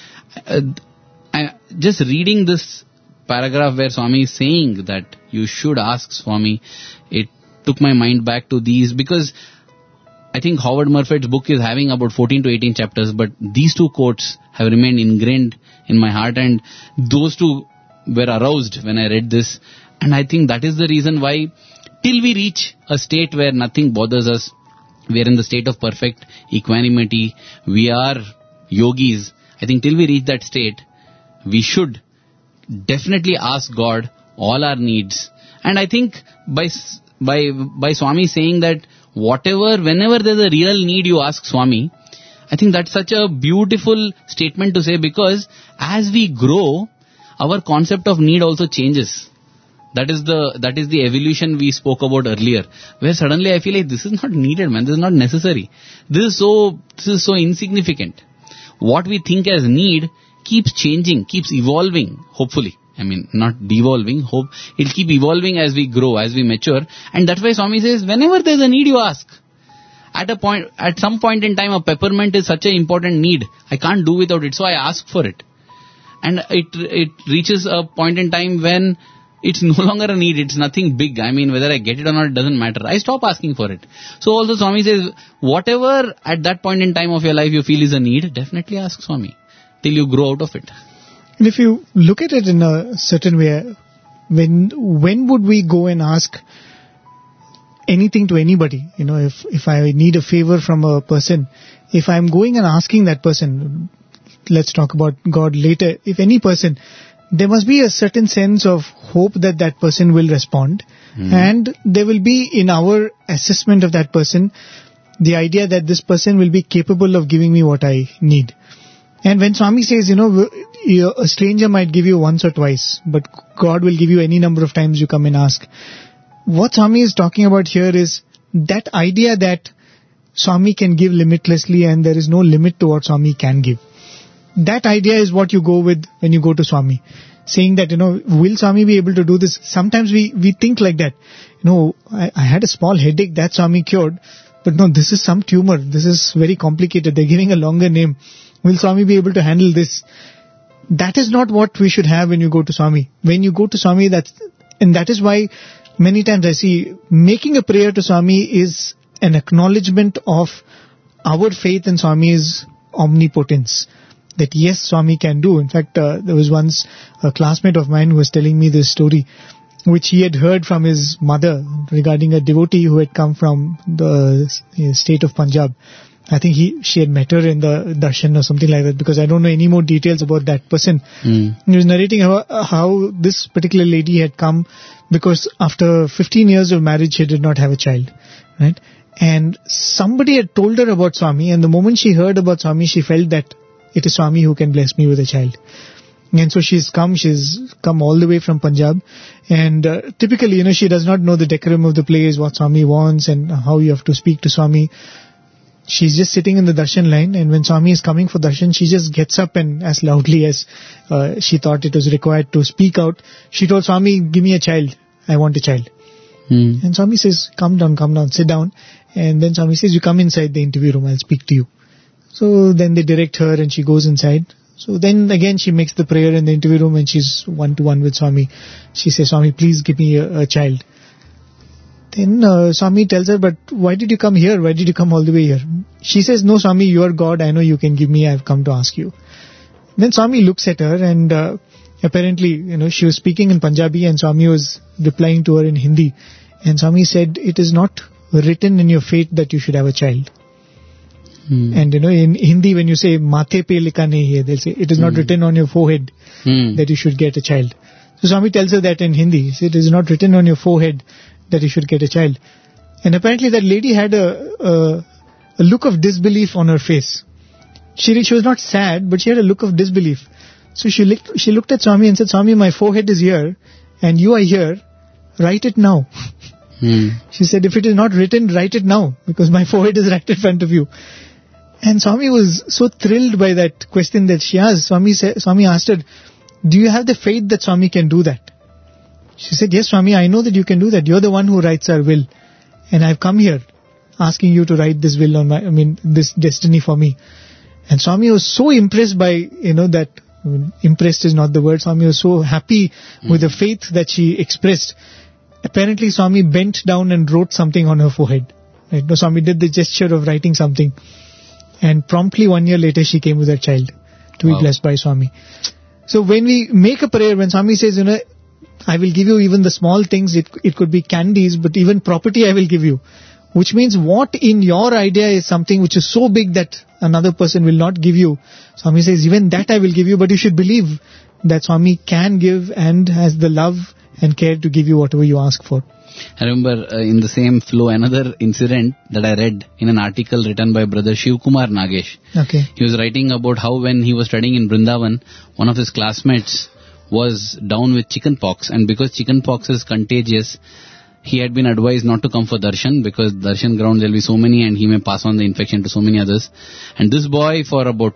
Speaker 1: Just reading this paragraph where Swami is saying that you should ask Swami, it took my mind back to these, because I think Howard Murphy's book is having about 14 to 18 chapters, but these two quotes have remained ingrained in my heart, and those two were aroused when I read this. And I think that is the reason why, till we reach a state where nothing bothers us, we are in the state of perfect equanimity, we are yogis, I think till we reach that state, we should definitely ask God all our needs. And I think by Swami saying that whenever there's a real need, you ask Swami, I think that's such a beautiful statement to say, because as we grow, our concept of need also changes. That is the evolution we spoke about earlier, where suddenly I feel like this is not needed, man. This is not necessary. This is so insignificant. What we think as need keeps changing, keeps evolving, hopefully. I mean, not devolving, hope. It'll keep evolving as we grow, as we mature. And that's why Swami says, whenever there's a need, you ask. At some point in time, a peppermint is such an important need. I can't do without it, so I ask for it. And it reaches a point in time when it's no longer a need, it's nothing big. I mean, whether I get it or not, it doesn't matter. I stop asking for it. So also Swami says, whatever at that point in time of your life you feel is a need, definitely ask Swami till you grow out of it.
Speaker 2: And if you look at it in a certain way, when would we go and ask anything to anybody? If I need a favor from a person, if I'm going and asking that person, let's talk about God later, if any person, there must be a certain sense of hope that that person will respond. And there will be, in our assessment of that person, the idea that this person will be capable of giving me what I need. And when Swami says, a stranger might give you once or twice, but God will give you any number of times you come and ask. What Swami is talking about here is that idea that Swami can give limitlessly and there is no limit to what Swami can give. That idea is what you go with when you go to Swami. Saying that, will Swami be able to do this? Sometimes we think like that. I had a small headache that Swami cured, but no, this is some tumor. This is very complicated. They're giving a longer name. Will Swami be able to handle this? That is not what we should have when you go to Swami. When you go to Swami, that is why many times I see making a prayer to Swami is an acknowledgement of our faith in Swami's omnipotence. That yes, Swami can do. In fact, there was once a classmate of mine who was telling me this story, which he had heard from his mother regarding a devotee who had come from the state of Punjab. I think she had met her in the darshan or something like that, because I don't know any more details about that person. He was narrating how this particular lady had come because after 15 years of marriage she did not have a child, right? And somebody had told her about Swami, and the moment she heard about Swami, she felt that it is Swami who can bless me with a child. And so she's come all the way from Punjab, and typically, she does not know the decorum of the place, what Swami wants and how you have to speak to Swami. She's just sitting in the darshan line, and when Swami is coming for darshan, she just gets up and as loudly as she thought it was required to speak out, she told Swami, give me a child, I want a child. And Swami says, come down, sit down. And then Swami says, you come inside the interview room, I'll speak to you. So then they direct her and she goes inside. So then again she makes the prayer in the interview room, and she's one-to-one with Swami. She says, Swami, please give me a child. Then Swami tells her, but why did you come here? Why did you come all the way here? She says, no Swami, you are God, I know you can give me, I've come to ask you. Then Swami looks at her, and apparently, she was speaking in Punjabi and Swami was replying to her in Hindi. And Swami said, it is not written in your fate that you should have a child. And in Hindi, when you say mathe pe likha nahi hai, they'll say it is not written on your forehead that you should get a child. So Swami tells her that in Hindi. He said, it is not written on your forehead that you should get a child. And apparently that lady had a look of disbelief on her face. She was not sad, but she had a look of disbelief. So she looked at Swami and said, Swami, my forehead is here and you are here, write it now. She said, if it is not written, write it now, because my forehead is right in front of you. And Swami was so thrilled by that question that she asked. Swami asked her, do you have the faith that Swami can do that? She said, yes Swami, I know that you can do that. You're the one who writes our will. And I've come here asking you to write this will this destiny for me. And Swami was so impressed by, that, impressed is not the word. Swami was so happy with the faith that she expressed. Apparently Swami bent down and wrote something on her forehead. Right? No, Swami did the gesture of writing something. And promptly 1 year later she came with her child to be blessed by Swami. So when we make a prayer, when Swami says, I will give you even the small things, it could be candies, but even property I will give you. Which means what in your idea is something which is so big that another person will not give you. Swami says, even that I will give you, but you should believe that Swami can give and has the love and care to give you whatever you ask for.
Speaker 1: I remember in the same flow, another incident that I read in an article written by brother Shiv Kumar Nagesh.
Speaker 2: Okay.
Speaker 1: He was writing about how when he was studying in Vrindavan, one of his classmates was down with chicken pox, and because chicken pox is contagious, he had been advised not to come for darshan, because darshan grounds there will be so many and he may pass on the infection to so many others. And this boy for about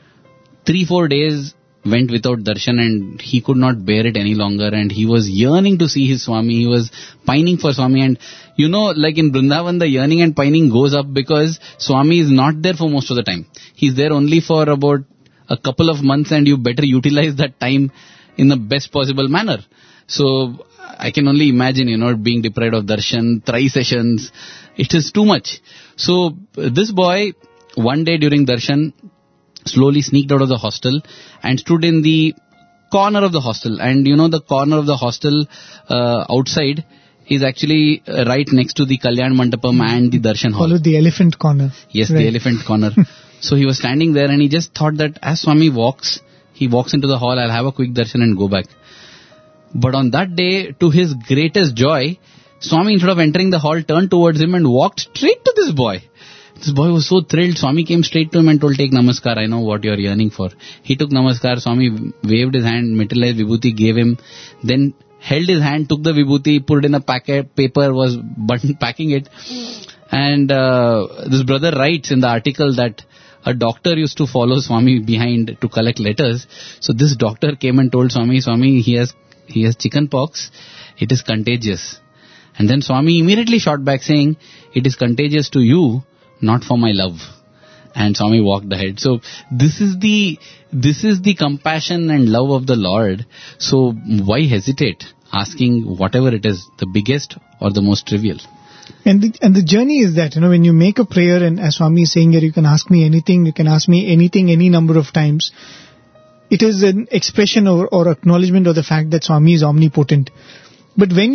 Speaker 1: 3-4 days went without darshan, and he could not bear it any longer, and he was yearning to see his Swami. He was pining for Swami, and like in Vrindavan, the yearning and pining goes up because Swami is not there for most of the time. He's there only for about a couple of months, and you better utilize that time in the best possible manner. So I can only imagine, being deprived of darshan, 3 sessions, it is too much. So this boy, one day during darshan, slowly sneaked out of the hostel and stood in the corner of the hostel. And the corner of the hostel outside is actually right next to the Kalyan Mandapam and the darshan hall.
Speaker 2: Call it the elephant corner.
Speaker 1: Yes,
Speaker 2: right.
Speaker 1: The elephant corner. So he was standing there, and he just thought that as Swami walks into the hall, I'll have a quick darshan and go back. But on that day, to his greatest joy, Swami, instead of entering the hall, turned towards him and walked straight to this boy. This boy was so thrilled. Swami came straight to him and told, take namaskar, I know what you're yearning for. He took namaskar, Swami waved his hand, materialized vibhuti, gave him, then held his hand, took the vibhuti, put it in a packet, paper, was packing it. And this brother writes in the article that a doctor used to follow Swami behind to collect letters. So this doctor came and told Swami, he has chicken pox, it is contagious. And then Swami immediately shot back saying, it is contagious to you, not for my love. And Swami walked ahead. So this is the compassion and love of the Lord. So why hesitate asking whatever it is, the biggest or the most trivial?
Speaker 2: And the journey is that, when you make a prayer, and as Swami is saying here, you can ask me anything, you can ask me anything any number of times. It is an expression or acknowledgement of the fact that Swami is omnipotent. But when you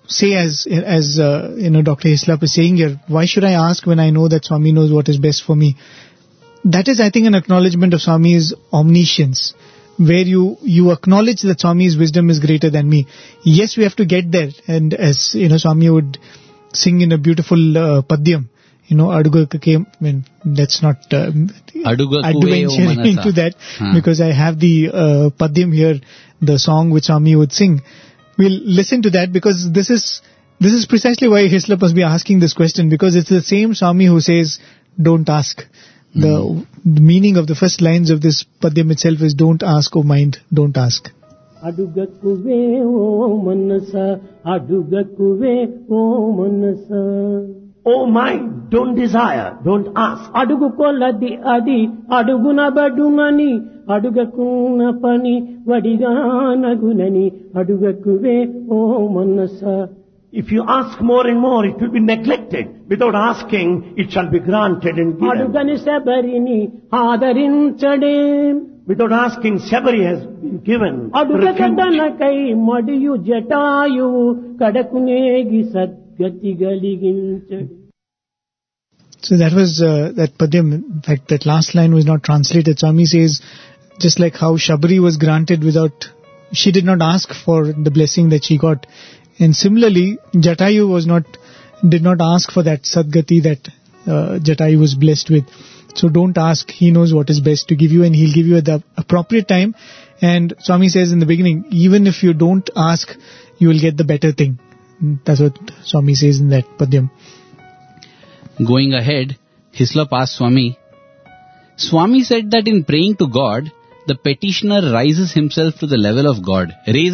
Speaker 2: say as Dr. Hislop is saying here, why should I ask when I know that Swami knows what is best for me? That is, I think, an acknowledgement of Swami's omniscience, where you acknowledge that Swami's wisdom is greater than me. Yes, we have to get there, and as Swami would sing in a beautiful padyam, Aduga Kake, let's not adventure into that, because I have the padyam here, the song which Swami would sing. We'll listen to that, because this is precisely why Hislop must be asking this question, because it's the same Swami who says, don't ask. The meaning of the first lines of this padyam itself is, don't ask, O mind, don't ask.
Speaker 4: Adugakuve O manasa, adugakuve O manasa.
Speaker 5: O mind, don't desire, don't ask.
Speaker 4: Adugukoladi adi, aduguna badumani, adugakuna pani, vadigana gunani, adugakuve O manasa.
Speaker 5: If you ask more and more, it will be neglected. Without asking, it shall be granted and given.
Speaker 4: Adugani sabarini, adarinchade.
Speaker 5: Without asking, Sabari has been given.
Speaker 4: Adugakadanakai, madiyu jatayu, kadakunegi sadgati galiginchade.
Speaker 2: So that was that padyam. In fact, that last line was not translated. Swami says, just like how Shabari was granted she did not ask for the blessing that she got. And similarly, Jatayu did not ask for that Sadgati that Jatayu was blessed with. So don't ask. He knows what is best to give you, and he'll give you at the appropriate time. And Swami says in the beginning, even if you don't ask, you will get the better thing. That's what Swami says in that padyam.
Speaker 1: Going ahead, Hislop asked Swami said that in praying to God, the petitioner raises himself to the level of God.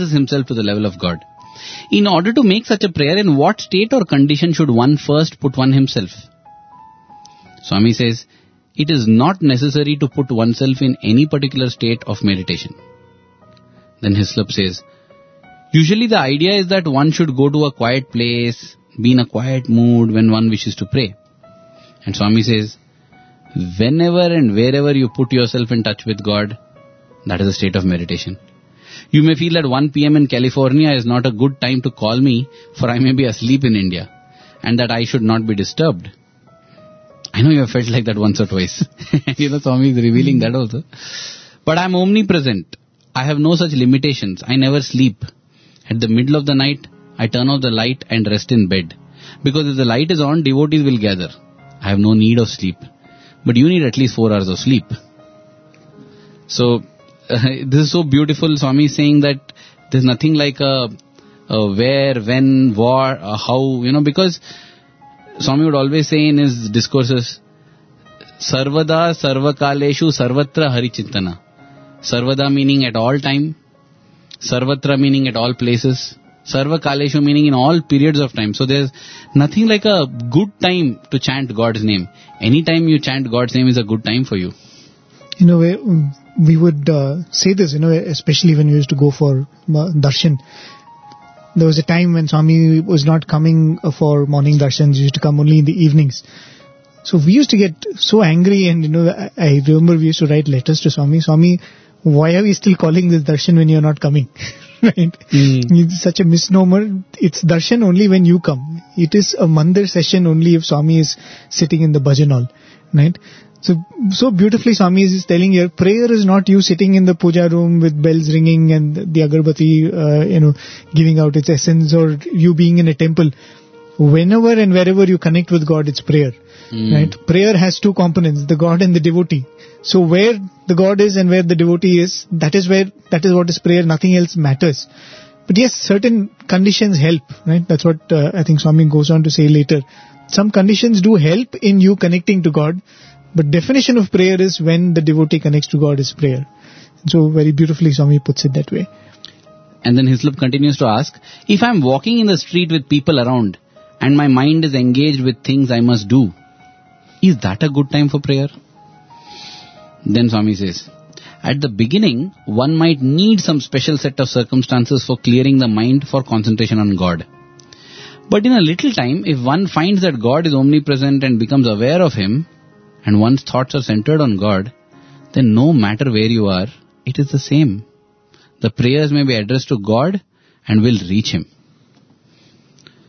Speaker 1: In order to make such a prayer, in what state or condition should one first put one himself? Swami says, it is not necessary to put oneself in any particular state of meditation. Then Hislop says, usually the idea is that one should go to a quiet place, be in a quiet mood when one wishes to pray. And Swami says, whenever and wherever you put yourself in touch with God, that is a state of meditation. You may feel that 1 p.m. in California is not a good time to call me, for I may be asleep in India, and that I should not be disturbed. I know you have felt like that once or twice. Swami is revealing that also. But I am omnipresent. I have no such limitations. I never sleep. At the middle of the night, I turn off the light and rest in bed. Because if the light is on, devotees will gather. I have no need of sleep. But you need at least 4 hours of sleep. So, this is so beautiful. Swami is saying that there's nothing like a where, when, what, how, because Swami would always say in his discourses, Sarvada, Sarvakaleshu, Sarvatra Harichintana. Sarvada meaning at all time, Sarvatra meaning at all places, Sarvakaleshu meaning in all periods of time. So there's nothing like a good time to chant God's name. Any time you chant God's name is a good time for you.
Speaker 2: We would say this, especially when we used to go for darshan. There was a time when Swami was not coming for morning darshans. He used to come only in the evenings. So we used to get so angry, and I remember we used to write letters to Swami. Swami, why are we still calling this darshan when you're not coming? Right? It's such a misnomer. It's darshan only when you come. It is a mandir session only if Swami is sitting in the bhajan hall. Right? So beautifully Swami is telling here, prayer is not you sitting in the puja room with bells ringing and the agarbatti, giving out its essence, or you being in a temple. Whenever and wherever you connect with God, it's prayer. Right? Prayer has 2 components, the God and the devotee. So where the God is and where the devotee is, that is what is prayer. Nothing else matters. But yes, certain conditions help. Right? That's what I think Swami goes on to say later. Some conditions do help in you connecting to God. But definition of prayer is when the devotee connects to God is prayer. So very beautifully Swami puts it that way.
Speaker 1: And then Hislop continues to ask, if I am walking in the street with people around and my mind is engaged with things I must do, is that a good time for prayer? Then Swami says, at the beginning, one might need some special set of circumstances for clearing the mind for concentration on God. But in a little time, if one finds that God is omnipresent and becomes aware of Him, and one's thoughts are centered on God, then no matter where you are, it is the same. The prayers may be addressed to God and will reach Him.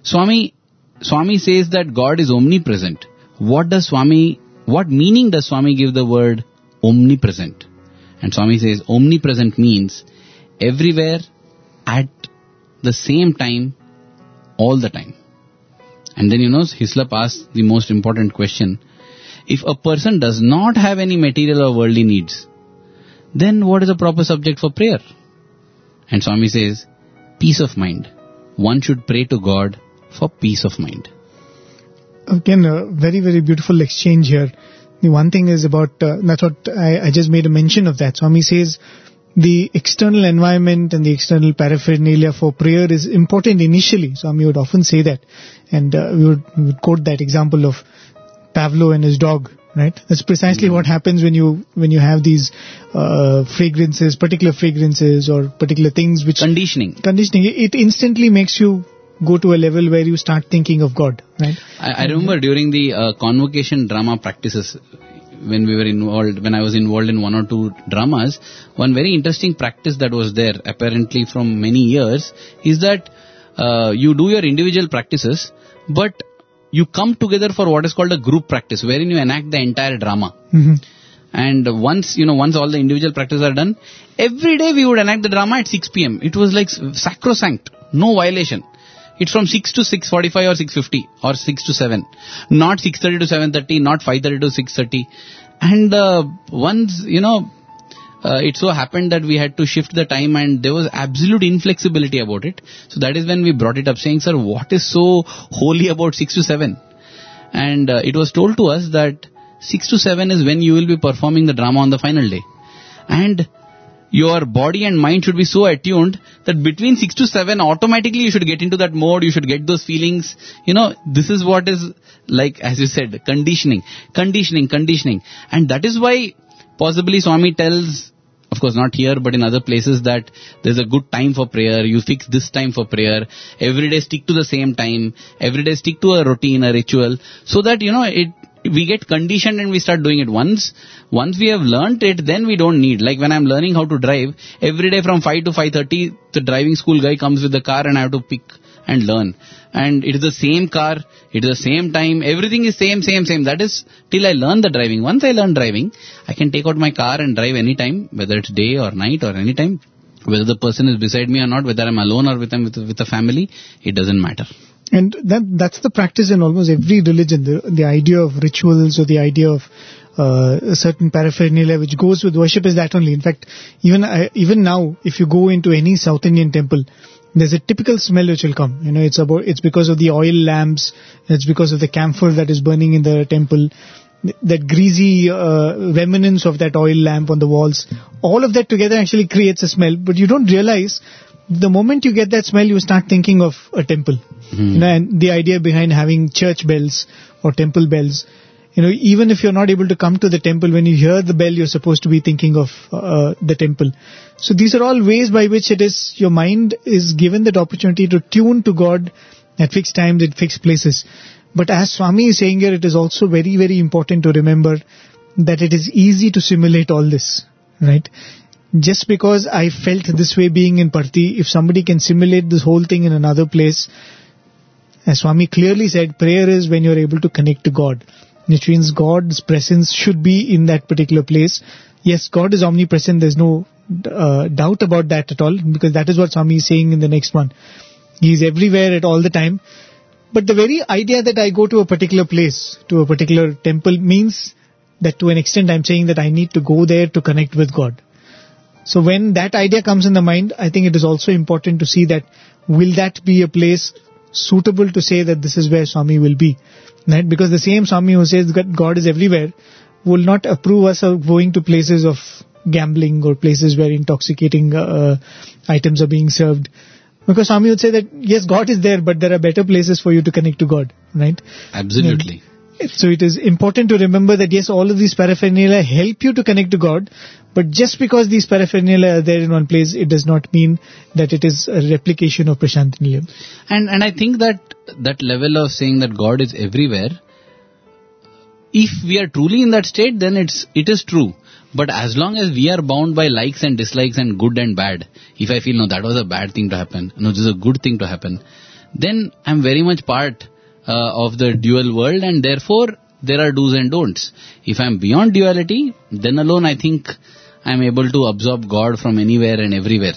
Speaker 1: Swami says that God is omnipresent. What meaning does Swami give the word omnipresent? And Swami says omnipresent means everywhere at the same time, all the time. And then Hislop asks the most important question. If a person does not have any material or worldly needs, then what is a proper subject for prayer? And Swami says, peace of mind. One should pray to God for peace of mind.
Speaker 2: Again, a very, very beautiful exchange here. The one thing is about, that's what I just made a mention of that. Swami says the external environment and the external paraphernalia for prayer is important initially. Swami would often say that. And we would quote that example of Pavlov and his dog, right? That's precisely what happens when you have these fragrances, particular fragrances or particular things which...
Speaker 1: Conditioning.
Speaker 2: It instantly makes you go to a level where you start thinking of God, right?
Speaker 1: I remember during the convocation drama practices, when I was involved in one or two dramas, one very interesting practice that was there, apparently from many years, is that you do your individual practices, but you come together for what is called a group practice, wherein you enact the entire drama.
Speaker 2: Mm-hmm.
Speaker 1: And once all the individual practices are done, every day we would enact the drama at 6 p.m. It was like sacrosanct, no violation. It's from 6 to 6:45 or 6:50 or 6 to 7. Not 6:30 to 7:30, not 5:30 to 6:30. And once, it so happened that we had to shift the time and there was absolute inflexibility about it. So that is when we brought it up saying, sir, what is so holy about 6 to 7? And it was told to us that 6 to 7 is when you will be performing the drama on the final day. And your body and mind should be so attuned that between 6 to 7, automatically you should get into that mode, you should get those feelings. This is what is like, as you said, conditioning. And that is why possibly Swami tells, of course not here, but in other places, that there's a good time for prayer, you fix this time for prayer, every day stick to the same time, every day stick to a routine, a ritual, so that, we get conditioned and we start doing it. Once we have learnt it, then we don't need. Like when I'm learning how to drive, every day from 5 to 5:30, the driving school guy comes with the car and I have to pick and learn. And it is the same car, it is the same time, everything is same. That is till I learn the driving. Once I learn driving, I can take out my car and drive anytime, whether it's day or night or anytime. Whether the person is beside me or not, whether I'm alone or with a family, it doesn't matter.
Speaker 2: And that's the practice in almost every religion, the idea of rituals or the idea of a certain paraphernalia which goes with worship is that only. In fact, even now, if you go into any South Indian temple, there's a typical smell which will come. It's because of the oil lamps, it's because of the camphor that is burning in the temple, that greasy remnants of that oil lamp on the walls. All of that together actually creates a smell, but you don't realize the moment you get that smell, you start thinking of a temple. And the idea behind having church bells or temple bells, even if you're not able to come to the temple, when you hear the bell, you're supposed to be thinking of the temple. So these are all ways by which your mind is given that opportunity to tune to God at fixed times, at fixed places. But as Swami is saying here, it is also very, very important to remember that it is easy to simulate all this, right? Just because I felt this way being in Parthi, if somebody can simulate this whole thing in another place, as Swami clearly said, prayer is when you're able to connect to God, which means God's presence should be in that particular place. Yes, God is omnipresent, there's no doubt about that at all, because that is what Swami is saying in the next one. He is everywhere at all the time. But the very idea that I go to a particular place, to a particular temple, means that to an extent I'm saying that I need to go there to connect with God. So when that idea comes in the mind, I think it is also important to see that will that be a place suitable to say that this is where Swami will be. Right? Because the same Swami who says that God is everywhere will not approve us of going to places of gambling or places where intoxicating items are being served. Because Swami would say that, yes, God is there, but there are better places for you to connect to God, right?
Speaker 1: Absolutely.
Speaker 2: So it is important to remember that, yes, all of these paraphernalia help you to connect to God, but just because these paraphernalia are there in one place, it does not mean that it is a replication of Prashant Nilayam.
Speaker 1: And I think that level of saying that God is everywhere, if we are truly in that state, then it is true. But as long as we are bound by likes and dislikes and good and bad, if I feel, no, that was a bad thing to happen, no, this is a good thing to happen, then I'm very much part of the dual world, and therefore there are do's and don'ts. If I'm beyond duality, then alone I think I'm able to absorb God from anywhere and everywhere.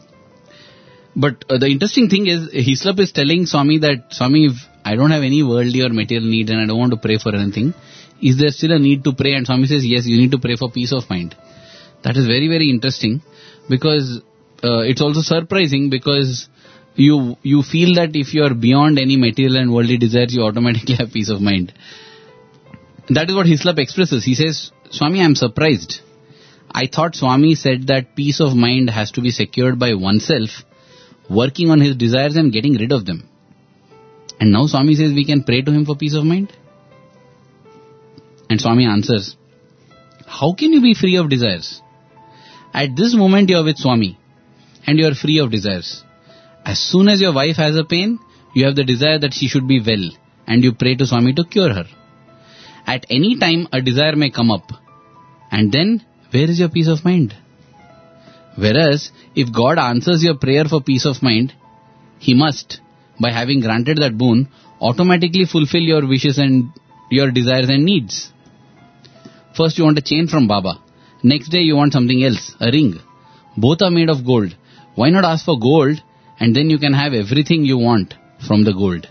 Speaker 1: But the interesting thing is, Hislop is telling Swami that, Swami, if I don't have any worldly or material need and I don't want to pray for anything, is there still a need to pray? And Swami says, yes, you need to pray for peace of mind. That is very, very interesting, because it's also surprising, because you feel that if you are beyond any material and worldly desires, you automatically have peace of mind. That is what Hislop expresses. He says, Swami, I am surprised. I thought Swami said that peace of mind has to be secured by oneself, working on his desires and getting rid of them. And now Swami says we can pray to him for peace of mind? And Swami answers, how can you be free of desires? At this moment you are with Swami and you are free of desires. As soon as your wife has a pain, you have the desire that she should be well, and you pray to Swami to cure her. At any time a desire may come up, and then where is your peace of mind? Whereas, if God answers your prayer for peace of mind, He must, by having granted that boon, automatically fulfill your wishes and your desires and needs. First you want a chain from Baba. Next day you want something else, a ring. Both are made of gold. Why not ask for gold, and then you can have everything you want from the gold?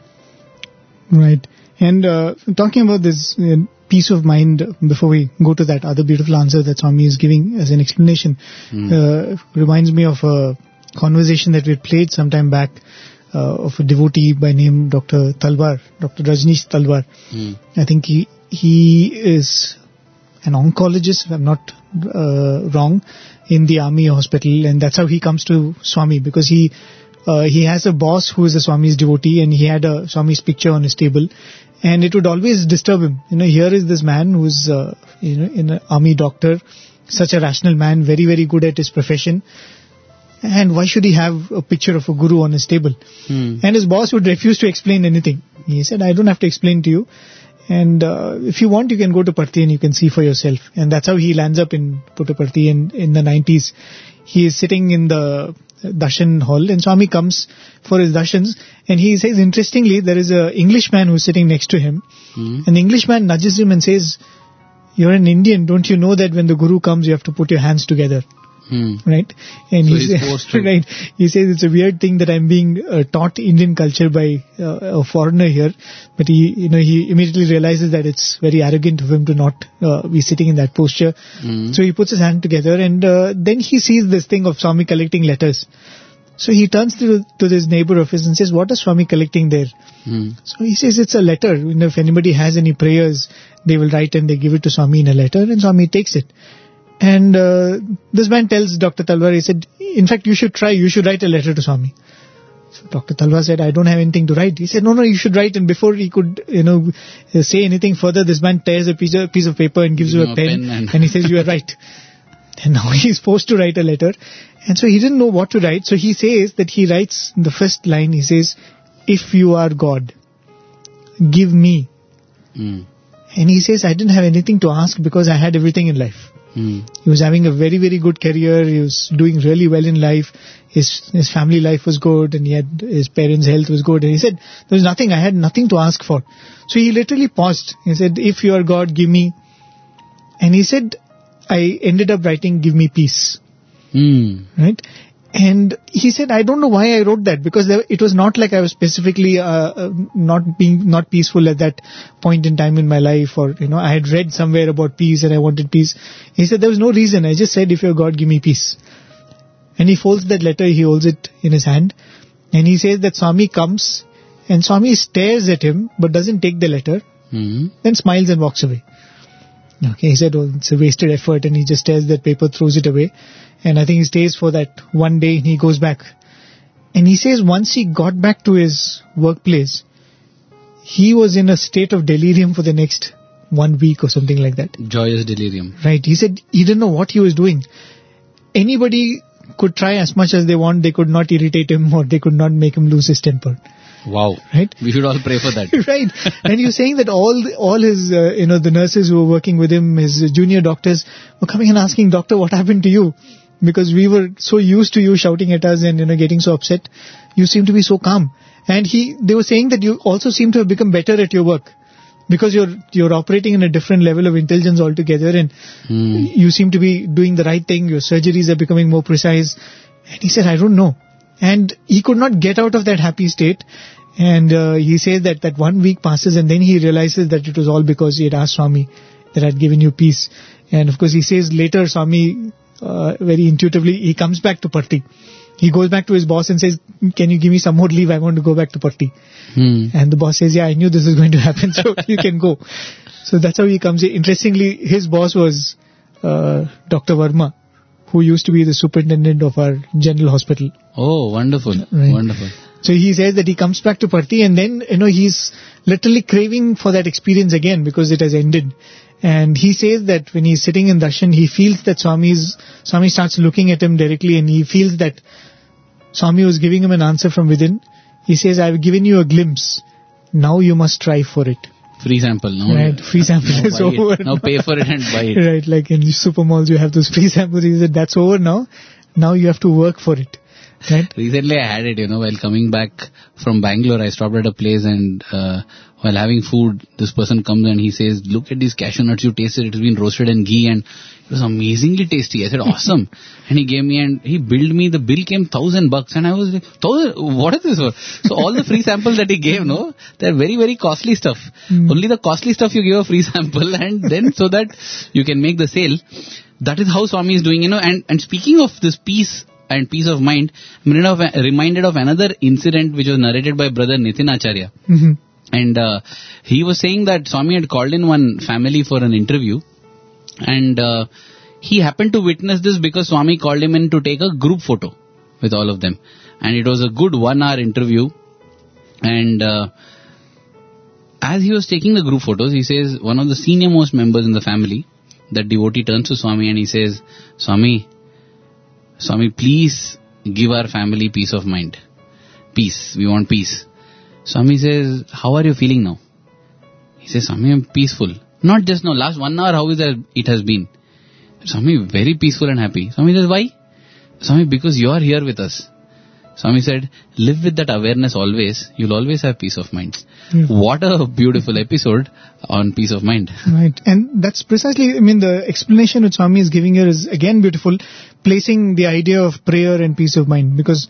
Speaker 2: Right. And talking about this peace of mind, before we go to that other beautiful answer that Swami is giving as an explanation, reminds me of a conversation that we had played sometime back of a devotee by name Dr. Talwar, Dr. Rajneesh Talwar. I think he is an oncologist, if I'm not wrong, in the army hospital, and that's how he comes to Swami, because he has a boss who is a Swami's devotee, and he had a Swami's picture on his table, and it would always disturb him. Here is this man who's an army doctor, such a rational man, very, very good at his profession, and why should he have a picture of a guru on his table? And his boss would refuse to explain anything. He said, I don't have to explain to you, and if you want, you can go to Parthi and you can see for yourself. And that's how he lands up in Puttaparthi. And in the 90s, he is sitting in the darshan hall, and Swami comes for his darshans, and he says, interestingly, there is an Englishman who's sitting next to him, and the Englishman nudges him and says, you're an Indian, don't you know that when the Guru comes you have to put your hands together? Right? And
Speaker 1: so
Speaker 2: he's
Speaker 1: forced to.
Speaker 2: right. He says it's a weird thing that I'm being taught Indian culture by a foreigner here, but he immediately realizes that it's very arrogant of him to not be sitting in that posture. So he puts his hand together, and then he sees this thing of Swami collecting letters. So he turns to this neighbor of his and says, what is Swami collecting there? So he says, it's a letter. If anybody has any prayers, they will write and they give it to Swami in a letter, and Swami takes it. And this man tells Dr. Talwar, he said, in fact, you should write a letter to Swami. So Dr. Talwar said, I don't have anything to write. He said, no, you should write. And before he could, say anything further, this man tears a piece of paper and gives you a pen and he says, you are right. And now he's forced to write a letter. And so he didn't know what to write. So he says that he writes the first line, he says, if you are God, give me. And he says, I didn't have anything to ask because I had everything in life. He was having a very, very good career. He was doing really well in life. His family life was good, and his parents' health was good. And he said, there's nothing, I had nothing to ask for. So he literally paused. He said, if you are God, give me. And he said, I ended up writing, give me peace. Right? And he said, I don't know why I wrote that, because it was not like I was specifically not peaceful at that point in time in my life, or I had read somewhere about peace and I wanted peace. He said there was no reason. I just said, if you're God, give me peace. And he folds that letter, he holds it in his hand, and he says that Swami comes, and Swami stares at him but doesn't take the letter, then smiles and walks away. Okay, he said, it's a wasted effort, and he just tears that paper, throws it away. And I think he stays for that one day and he goes back. And he says once he got back to his workplace, he was in a state of delirium for the next 1 week or something like that.
Speaker 1: Joyous delirium.
Speaker 2: Right. He said he didn't know what he was doing. Anybody could try as much as they want. They could not irritate him, or they could not make him lose his temper.
Speaker 1: Wow.
Speaker 2: Right?
Speaker 1: We should all pray for that.
Speaker 2: Right. And he was saying that all his, the nurses who were working with him, his junior doctors, were coming and asking, Doctor, what happened to you? because we were so used to you shouting at us and, getting so upset. You seem to be so calm. And they were saying that you also seem to have become better at your work, because you're operating in a different level of intelligence altogether, and you seem to be doing the right thing. Your surgeries are becoming more precise. And he said, I don't know. And he could not get out of that happy state. And he says that 1 week passes, and then he realizes that it was all because he had asked Swami that I'd given you peace. And of course he says later, Swami, very intuitively, he comes back to Patti. He goes back to his boss and says, can you give me some more leave? I want to go back to Patti. And the boss says, yeah, I knew this was going to happen, so you can go. So that's how he comes in. Interestingly, his boss was Dr. Verma, who used to be the superintendent of our general hospital.
Speaker 1: Oh, wonderful.
Speaker 2: Right.
Speaker 1: Wonderful.
Speaker 2: So he says that he comes back to Patti, and then, he's literally craving for that experience again because it has ended. And he says that when he's sitting in darshan, he feels that Swami starts looking at him directly, and he feels that Swami was giving him an answer from within. He says, I've given you a glimpse. Now you must strive for it.
Speaker 1: Free sample, no?
Speaker 2: Right, free sample is
Speaker 1: buy it.
Speaker 2: over.
Speaker 1: Now pay for it and buy it.
Speaker 2: Right, like in super malls you have those free samples. He said, that's over now. Now you have to work for it. Right?
Speaker 1: Recently I had it, while coming back from Bangalore, I stopped at a place, and while having food, this person comes and he says, look at these cashew nuts, you tasted it, has been roasted in ghee, and it was amazingly tasty. I said, awesome. And he gave me, and he billed me, the bill came $1,000, and I was like, 1,000, what is this for? So all the free samples that he gave, they're very, very costly stuff. Only the costly stuff you give a free sample, and then so that you can make the sale. That is how Swami is doing, and speaking of this peace and peace of mind, I'm reminded of another incident which was narrated by brother Nitin Acharya.
Speaker 2: Mm-hmm.
Speaker 1: And he was saying that Swami had called in one family for an interview, and he happened to witness this because Swami called him in to take a group photo with all of them. And it was a good 1 hour interview. And as he was taking the group photos, he says, one of the senior most members in the family, that devotee, turns to Swami and he says, Swami, please give our family peace of mind. Peace. We want peace. Swami says, how are you feeling now? He says, Swami, I'm peaceful. Not just now, last 1 hour, how is it has been? Swami, very peaceful and happy. Swami says, why? Swami, because you are here with us. Swami said, live with that awareness always. You'll always have peace of mind. What a beautiful episode on peace of mind.
Speaker 2: Right. And that's precisely, the explanation which Swami is giving here is again beautiful, placing the idea of prayer and peace of mind. Because,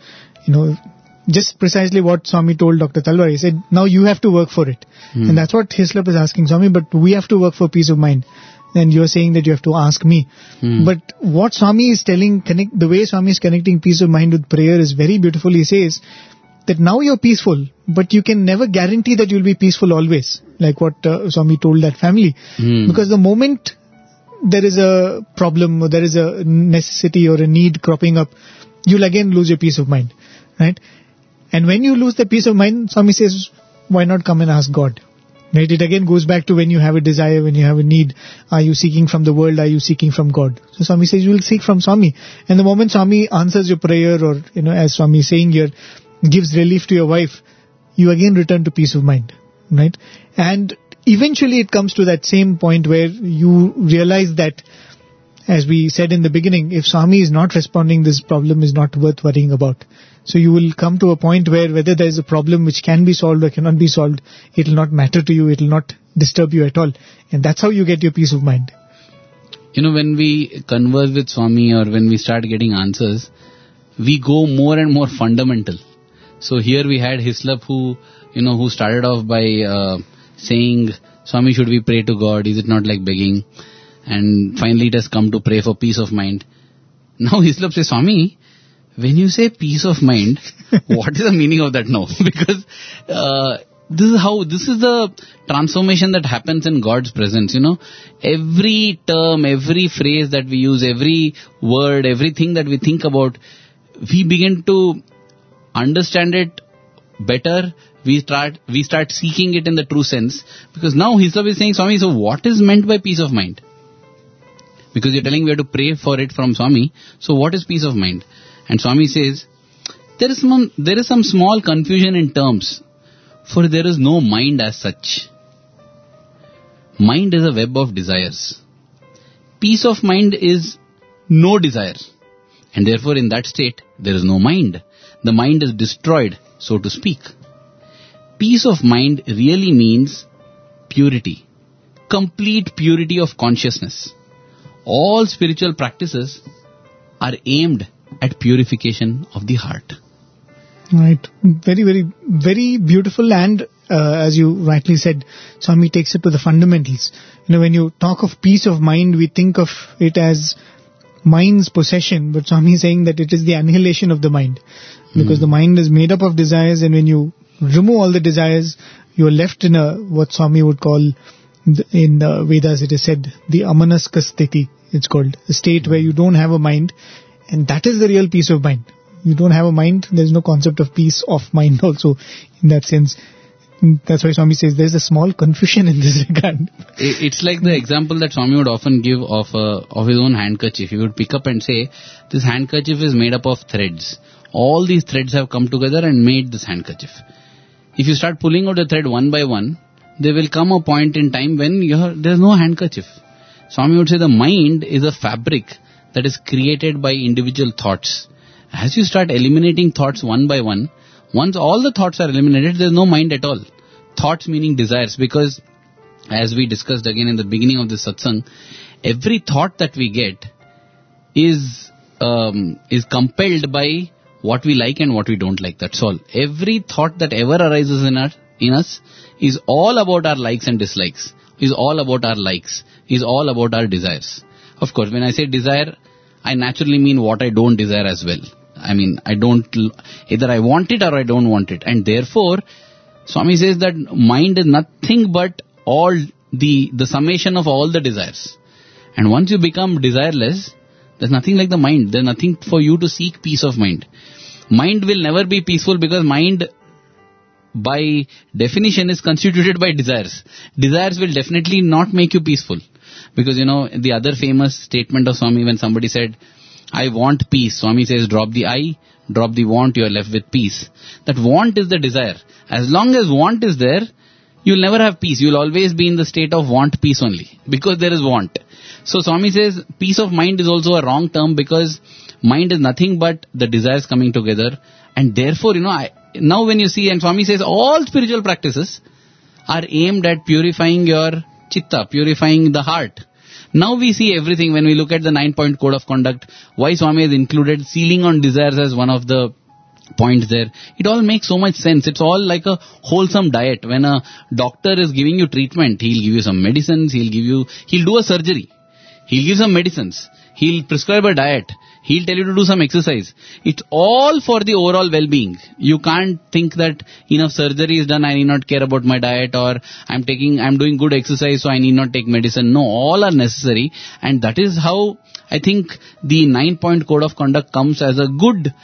Speaker 2: just precisely what Swami told Dr. Talwar. He said, now you have to work for it. And that's what Hislop is asking Swami, but we have to work for peace of mind. And you are saying that you have to ask me. But what Swami is telling, the way Swami is connecting peace of mind with prayer is very beautiful. He says that now you're peaceful, but you can never guarantee that you'll be peaceful always. Like what Swami told that family. Because the moment there is a problem or there is a necessity or a need cropping up, you'll again lose your peace of mind. Right? And when you lose the peace of mind, Swami says, why not come and ask God? Right? It again goes back to when you have a desire, when you have a need. Are you seeking from the world? Are you seeking from God? So Swami says you will seek from Swami. And the moment Swami answers your prayer, or, as Swami is saying here, gives relief to your wife, you again return to peace of mind. Right? And eventually it comes to that same point where you realize that, as we said in the beginning, if Swami is not responding, this problem is not worth worrying about. So you will come to a point where whether there is a problem which can be solved or cannot be solved, it will not matter to you, it will not disturb you at all. And that's how you get your peace of mind.
Speaker 1: When we converse with Swami or when we start getting answers, we go more and more fundamental. So here we had Hislop who started off by saying, Swami, should we pray to God? Is it not like begging? And finally it has come to pray for peace of mind. Now Hislop says, Swami, when you say peace of mind, what is the meaning of that now? Because this is the transformation that happens in God's presence, Every term, every phrase that we use, every word, everything that we think about, we begin to understand it better. We start seeking it in the true sense. Because now Hislop is saying, Swami, so what is meant by peace of mind? Because you're telling we have to pray for it from Swami. So what is peace of mind? And Swami says, there is some small confusion in terms, for there is no mind as such. Mind is a web of desires. Peace of mind is no desire. And therefore in that state, there is no mind. The mind is destroyed, so to speak. Peace of mind really means purity. Complete purity of consciousness. All spiritual practices are aimed at purification of the heart.
Speaker 2: Right. Very, very, very beautiful. And as you rightly said, Swami takes it to the fundamentals. When you talk of peace of mind, we think of it as mind's possession. But Swami is saying that it is the annihilation of the mind. Because the mind is made up of desires, and when you remove all the desires, you are left in what Swami would call, in Vedas it is said, the amanaska sthiti, it's called. A state where you don't have a mind. And that is the real peace of mind. You don't have a mind, there's no concept of peace of mind also in that sense. That's why Swami says there's a small confusion in this regard.
Speaker 1: It's like the example that Swami would often give of his own handkerchief. He would pick up and say, this handkerchief is made up of threads. All these threads have come together and made this handkerchief. If you start pulling out the thread one by one, there will come a point in time when there's no handkerchief. Swami would say the mind is a fabric that is created by individual thoughts. As you start eliminating thoughts one by one, once all the thoughts are eliminated, there is no mind at all. Thoughts meaning desires, because as we discussed again in the beginning of this satsang, every thought that we get is compelled by what we like and what we don't like. That's all. Every thought that ever arises in us is all about our likes and dislikes, is all about our likes, is all about our desires. Of course, when I say desire, I naturally mean what I don't desire as well. I mean, either I want it or I don't want it. And therefore, Swami says that mind is nothing but all the summation of all the desires. And once you become desireless, there's nothing like the mind. There's nothing for you to seek peace of mind. Mind will never be peaceful, because mind by definition is constituted by desires. Desires will definitely not make you peaceful. Because the other famous statement of Swami, when somebody said, I want peace, Swami says, drop the I, drop the want, you are left with peace. That want is the desire. As long as want is there, you'll never have peace. You'll always be in the state of want peace only, because there is want. So Swami says, peace of mind is also a wrong term, because mind is nothing but the desires coming together. And therefore, now when you see, and Swami says, all spiritual practices are aimed at purifying your chitta, purifying the heart. Now we see everything when we look at the 9-point code of conduct, why Swami has included sealing on desires as one of the points there. It all makes so much sense. It's all like a wholesome diet. When a doctor is giving you treatment, he'll give you some medicines, he'll do a surgery, he'll give some medicines, he'll prescribe a diet, he'll tell you to do some exercise. It's all for the overall well-being. You can't think that enough surgery is done, I need not care about my diet, or I'm doing good exercise, so I need not take medicine. No, all are necessary. And that is how I think the 9-point code of conduct comes as a good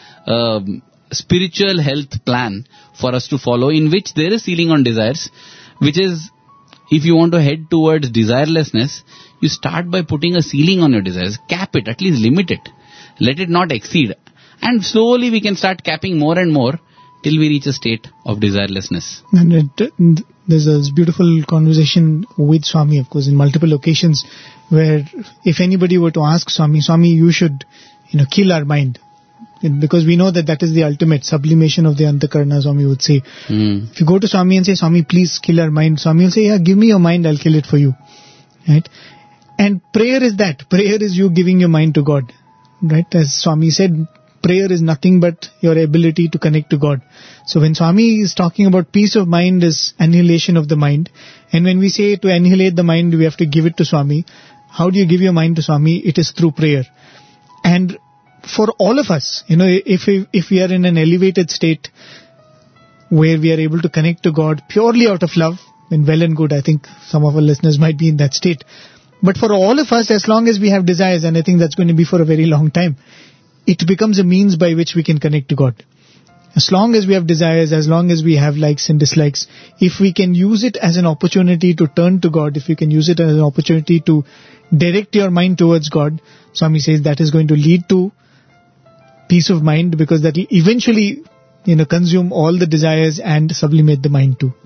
Speaker 1: spiritual health plan for us to follow, in which there is sealing on desires, which is, if you want to head towards desirelessness, you start by putting a ceiling on your desires. Cap it, at least limit it. Let it not exceed. And slowly we can start capping more and more till we reach a state of desirelessness.
Speaker 2: And there's a beautiful conversation with Swami, of course, in multiple occasions, where if anybody were to ask Swami, you should, kill our mind. Because we know that is the ultimate sublimation of the Antakarana, Swami would say. If you go to Swami and say, Swami, please kill our mind, Swami will say, yeah, give me your mind, I'll kill it for you. Right? And prayer is that. Prayer is you giving your mind to God. Right? As Swami said, prayer is nothing but your ability to connect to God. So when Swami is talking about peace of mind is annihilation of the mind. And when we say to annihilate the mind, we have to give it to Swami. How do you give your mind to Swami? It is through prayer. And for all of us, if we are in an elevated state where we are able to connect to God purely out of love, then well and good. I think some of our listeners might be in that state. But for all of us, as long as we have desires, and I think that's going to be for a very long time, it becomes a means by which we can connect to God. As long as we have desires, as long as we have likes and dislikes, if we can use it as an opportunity to turn to God, if we can use it as an opportunity to direct your mind towards God, Swami says that is going to lead to peace of mind, because that will eventually, consume all the desires and sublimate the mind too.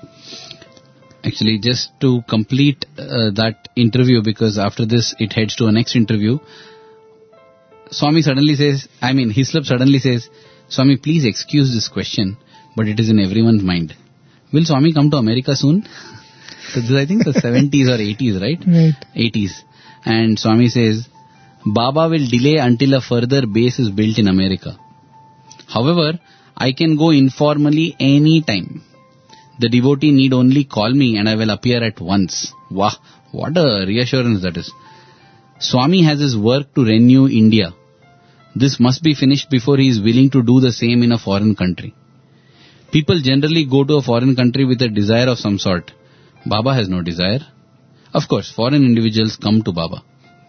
Speaker 1: Actually, just to complete that interview, because after this it heads to a next interview, Swami suddenly says, Hislop suddenly says, Swami, please excuse this question, but it is in everyone's mind. Will Swami come to America soon? So this, I think, the 70s or 80s, right?
Speaker 2: Right.
Speaker 1: 80s. And Swami says, Baba will delay until a further base is built in America. However, I can go informally any time. The devotee need only call me and I will appear at once. Wow, what a reassurance that is. Swami has his work to renew India. This must be finished before he is willing to do the same in a foreign country. People generally go to a foreign country with a desire of some sort. Baba has no desire. Of course, foreign individuals come to Baba.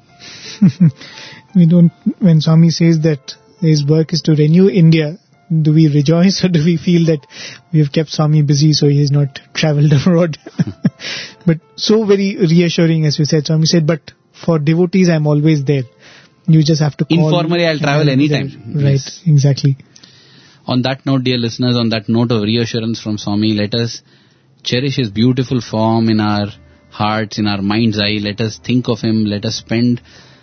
Speaker 2: When Swami says that his work is to renew India, do we rejoice or do we feel that we have kept Swami busy so he has not travelled abroad? But so very reassuring, as you said. Swami said, but for devotees I'm always there. You just have to call.
Speaker 1: Informally, I'll travel anytime.
Speaker 2: Right, yes. Exactly.
Speaker 1: On that note, dear listeners, on that note of reassurance from Swami, let us cherish his beautiful form in our hearts, in our mind's eye. Let us think of him. Let us spend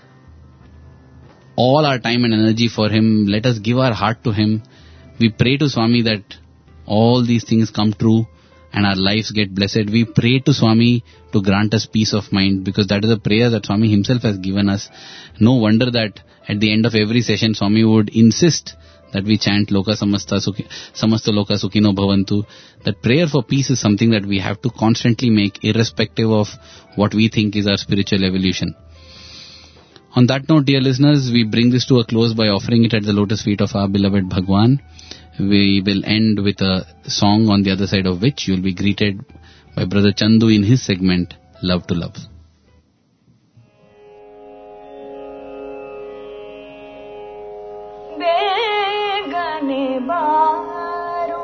Speaker 1: all our time and energy for him. Let us give our heart to him. We pray to Swami that all these things come true and our lives get blessed. We pray to Swami to grant us peace of mind, because that is a prayer that Swami himself has given us. No wonder that at the end of every session, Swami would insist that we chant Loka Samasta Loka Sukhino Bhavantu. That prayer for peace is something that we have to constantly make, irrespective of what we think is our spiritual evolution. On that note, dear listeners, we bring this to a close by offering it at the lotus feet of our beloved Bhagwan. We will end with a song on the other side of which you will be greeted by Brother Chandu in his segment, Love to Love.
Speaker 3: Begane baro,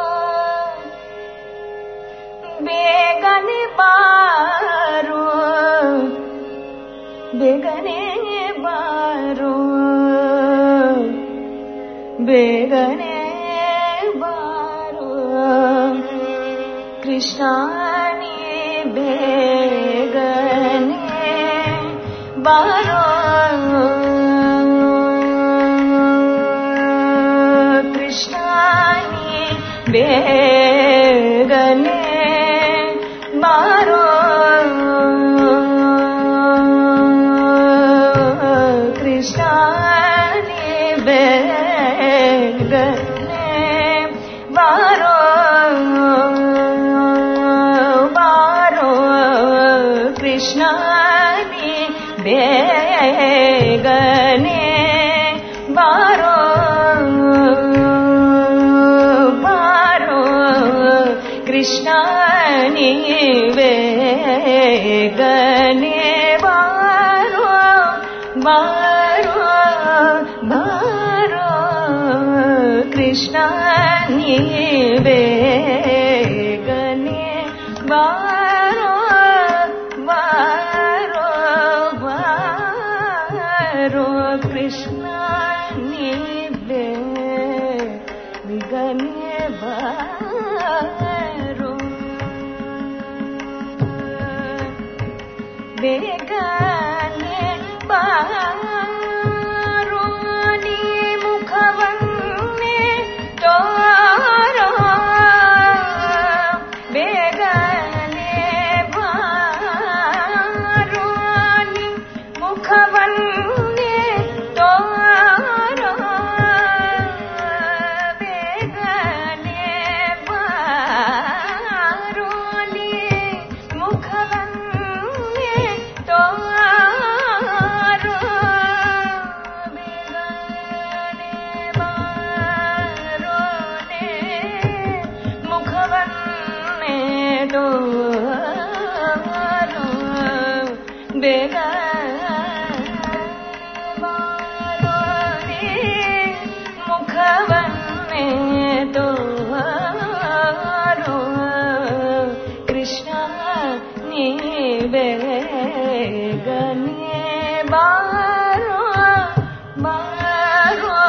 Speaker 3: begane baro, begane baro, begane baro, Krishna ni begane baro. Begane baro, Krishna ni begane baro, baro, Krishna ni begane baro. Krishna ni begane baro, baro, baro, Krishna ni begane baro, baro, baro, Krishna ni begane baro. Begane baro ni mukhavanne toro, begane baro ni mukhavanne toro, begane baro ni mukhavanne toro, begane baro ni mukhavanne toro, begane baro ni mukhavanne toro, Krishna ni begane baro, baro,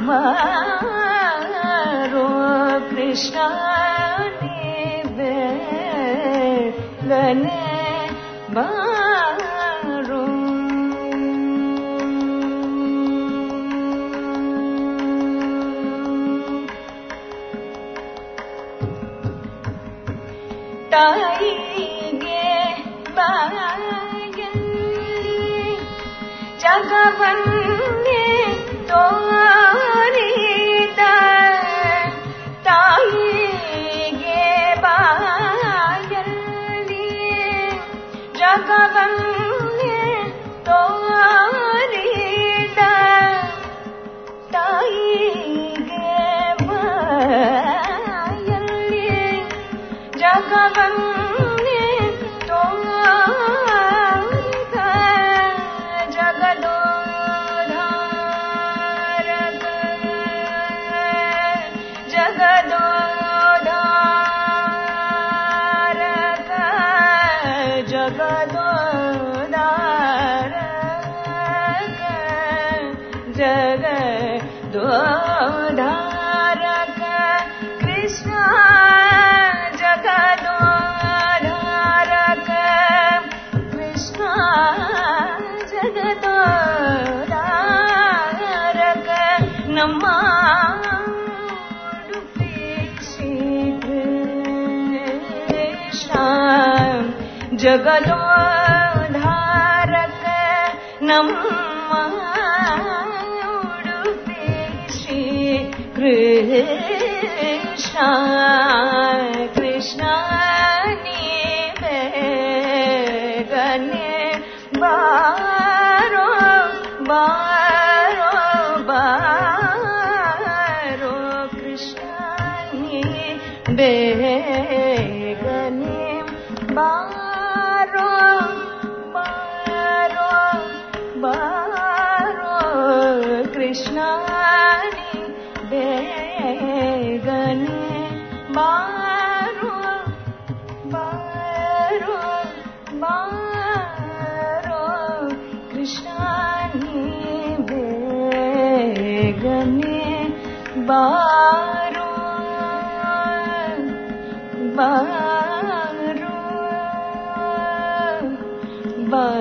Speaker 3: baro, Krishna ni begane baro. ಜಗವನ್ನೇ ತೋರಿದ ತಾಯಿಗೆ ಬಾಯಲ್ಲಿ ಜಗವನ್ನೇ ತೋರಿದ ತಾಯಿಗೆ ಬಾಯಲ್ಲಿ ಜಗವನ್ನೇ ತೋರಿದ ಜಗದೋಧಾರಕ ಜಗದೋಧಾರಕ ಜಗದೋಧಾರಕ ಜಗದೋಧಾರಕ ಕೃಷ್ಣ ಜಗದೋಧಾರಕ ಕೃಷ್ಣ ಜಗದೋಧಾರಕ ನಮ್ಮ ಉಡುಪಿ ಶ್ರೀ ಕೃಷ್ಣ ಜಗದೋಧಾರಕ ನಮ್ಮ ಉಡುಪಿ ಶ್ರೀ ಕೃಷ್ಣ ಕೃಷ್ಣ ನೀ ಬೇಗನೆ ಬಾರೋ ಬಾರೋ ಬಾರೋ ಕೃಷ್ಣ ನೀ ಬೇಗನೆ ಬಾರೋ ಬಾರೋ ಬಾರೋ ಕೃಷ್ಣ ನೀ ಬೇಗನೆ ಬಾರೋ ಬಾರೋ ಬಾರೋ ಕೃಷ್ಣ ನೀ ಬೇಗನೆ ಬಾರೋ ಬಾರೋ ಬಾರೋ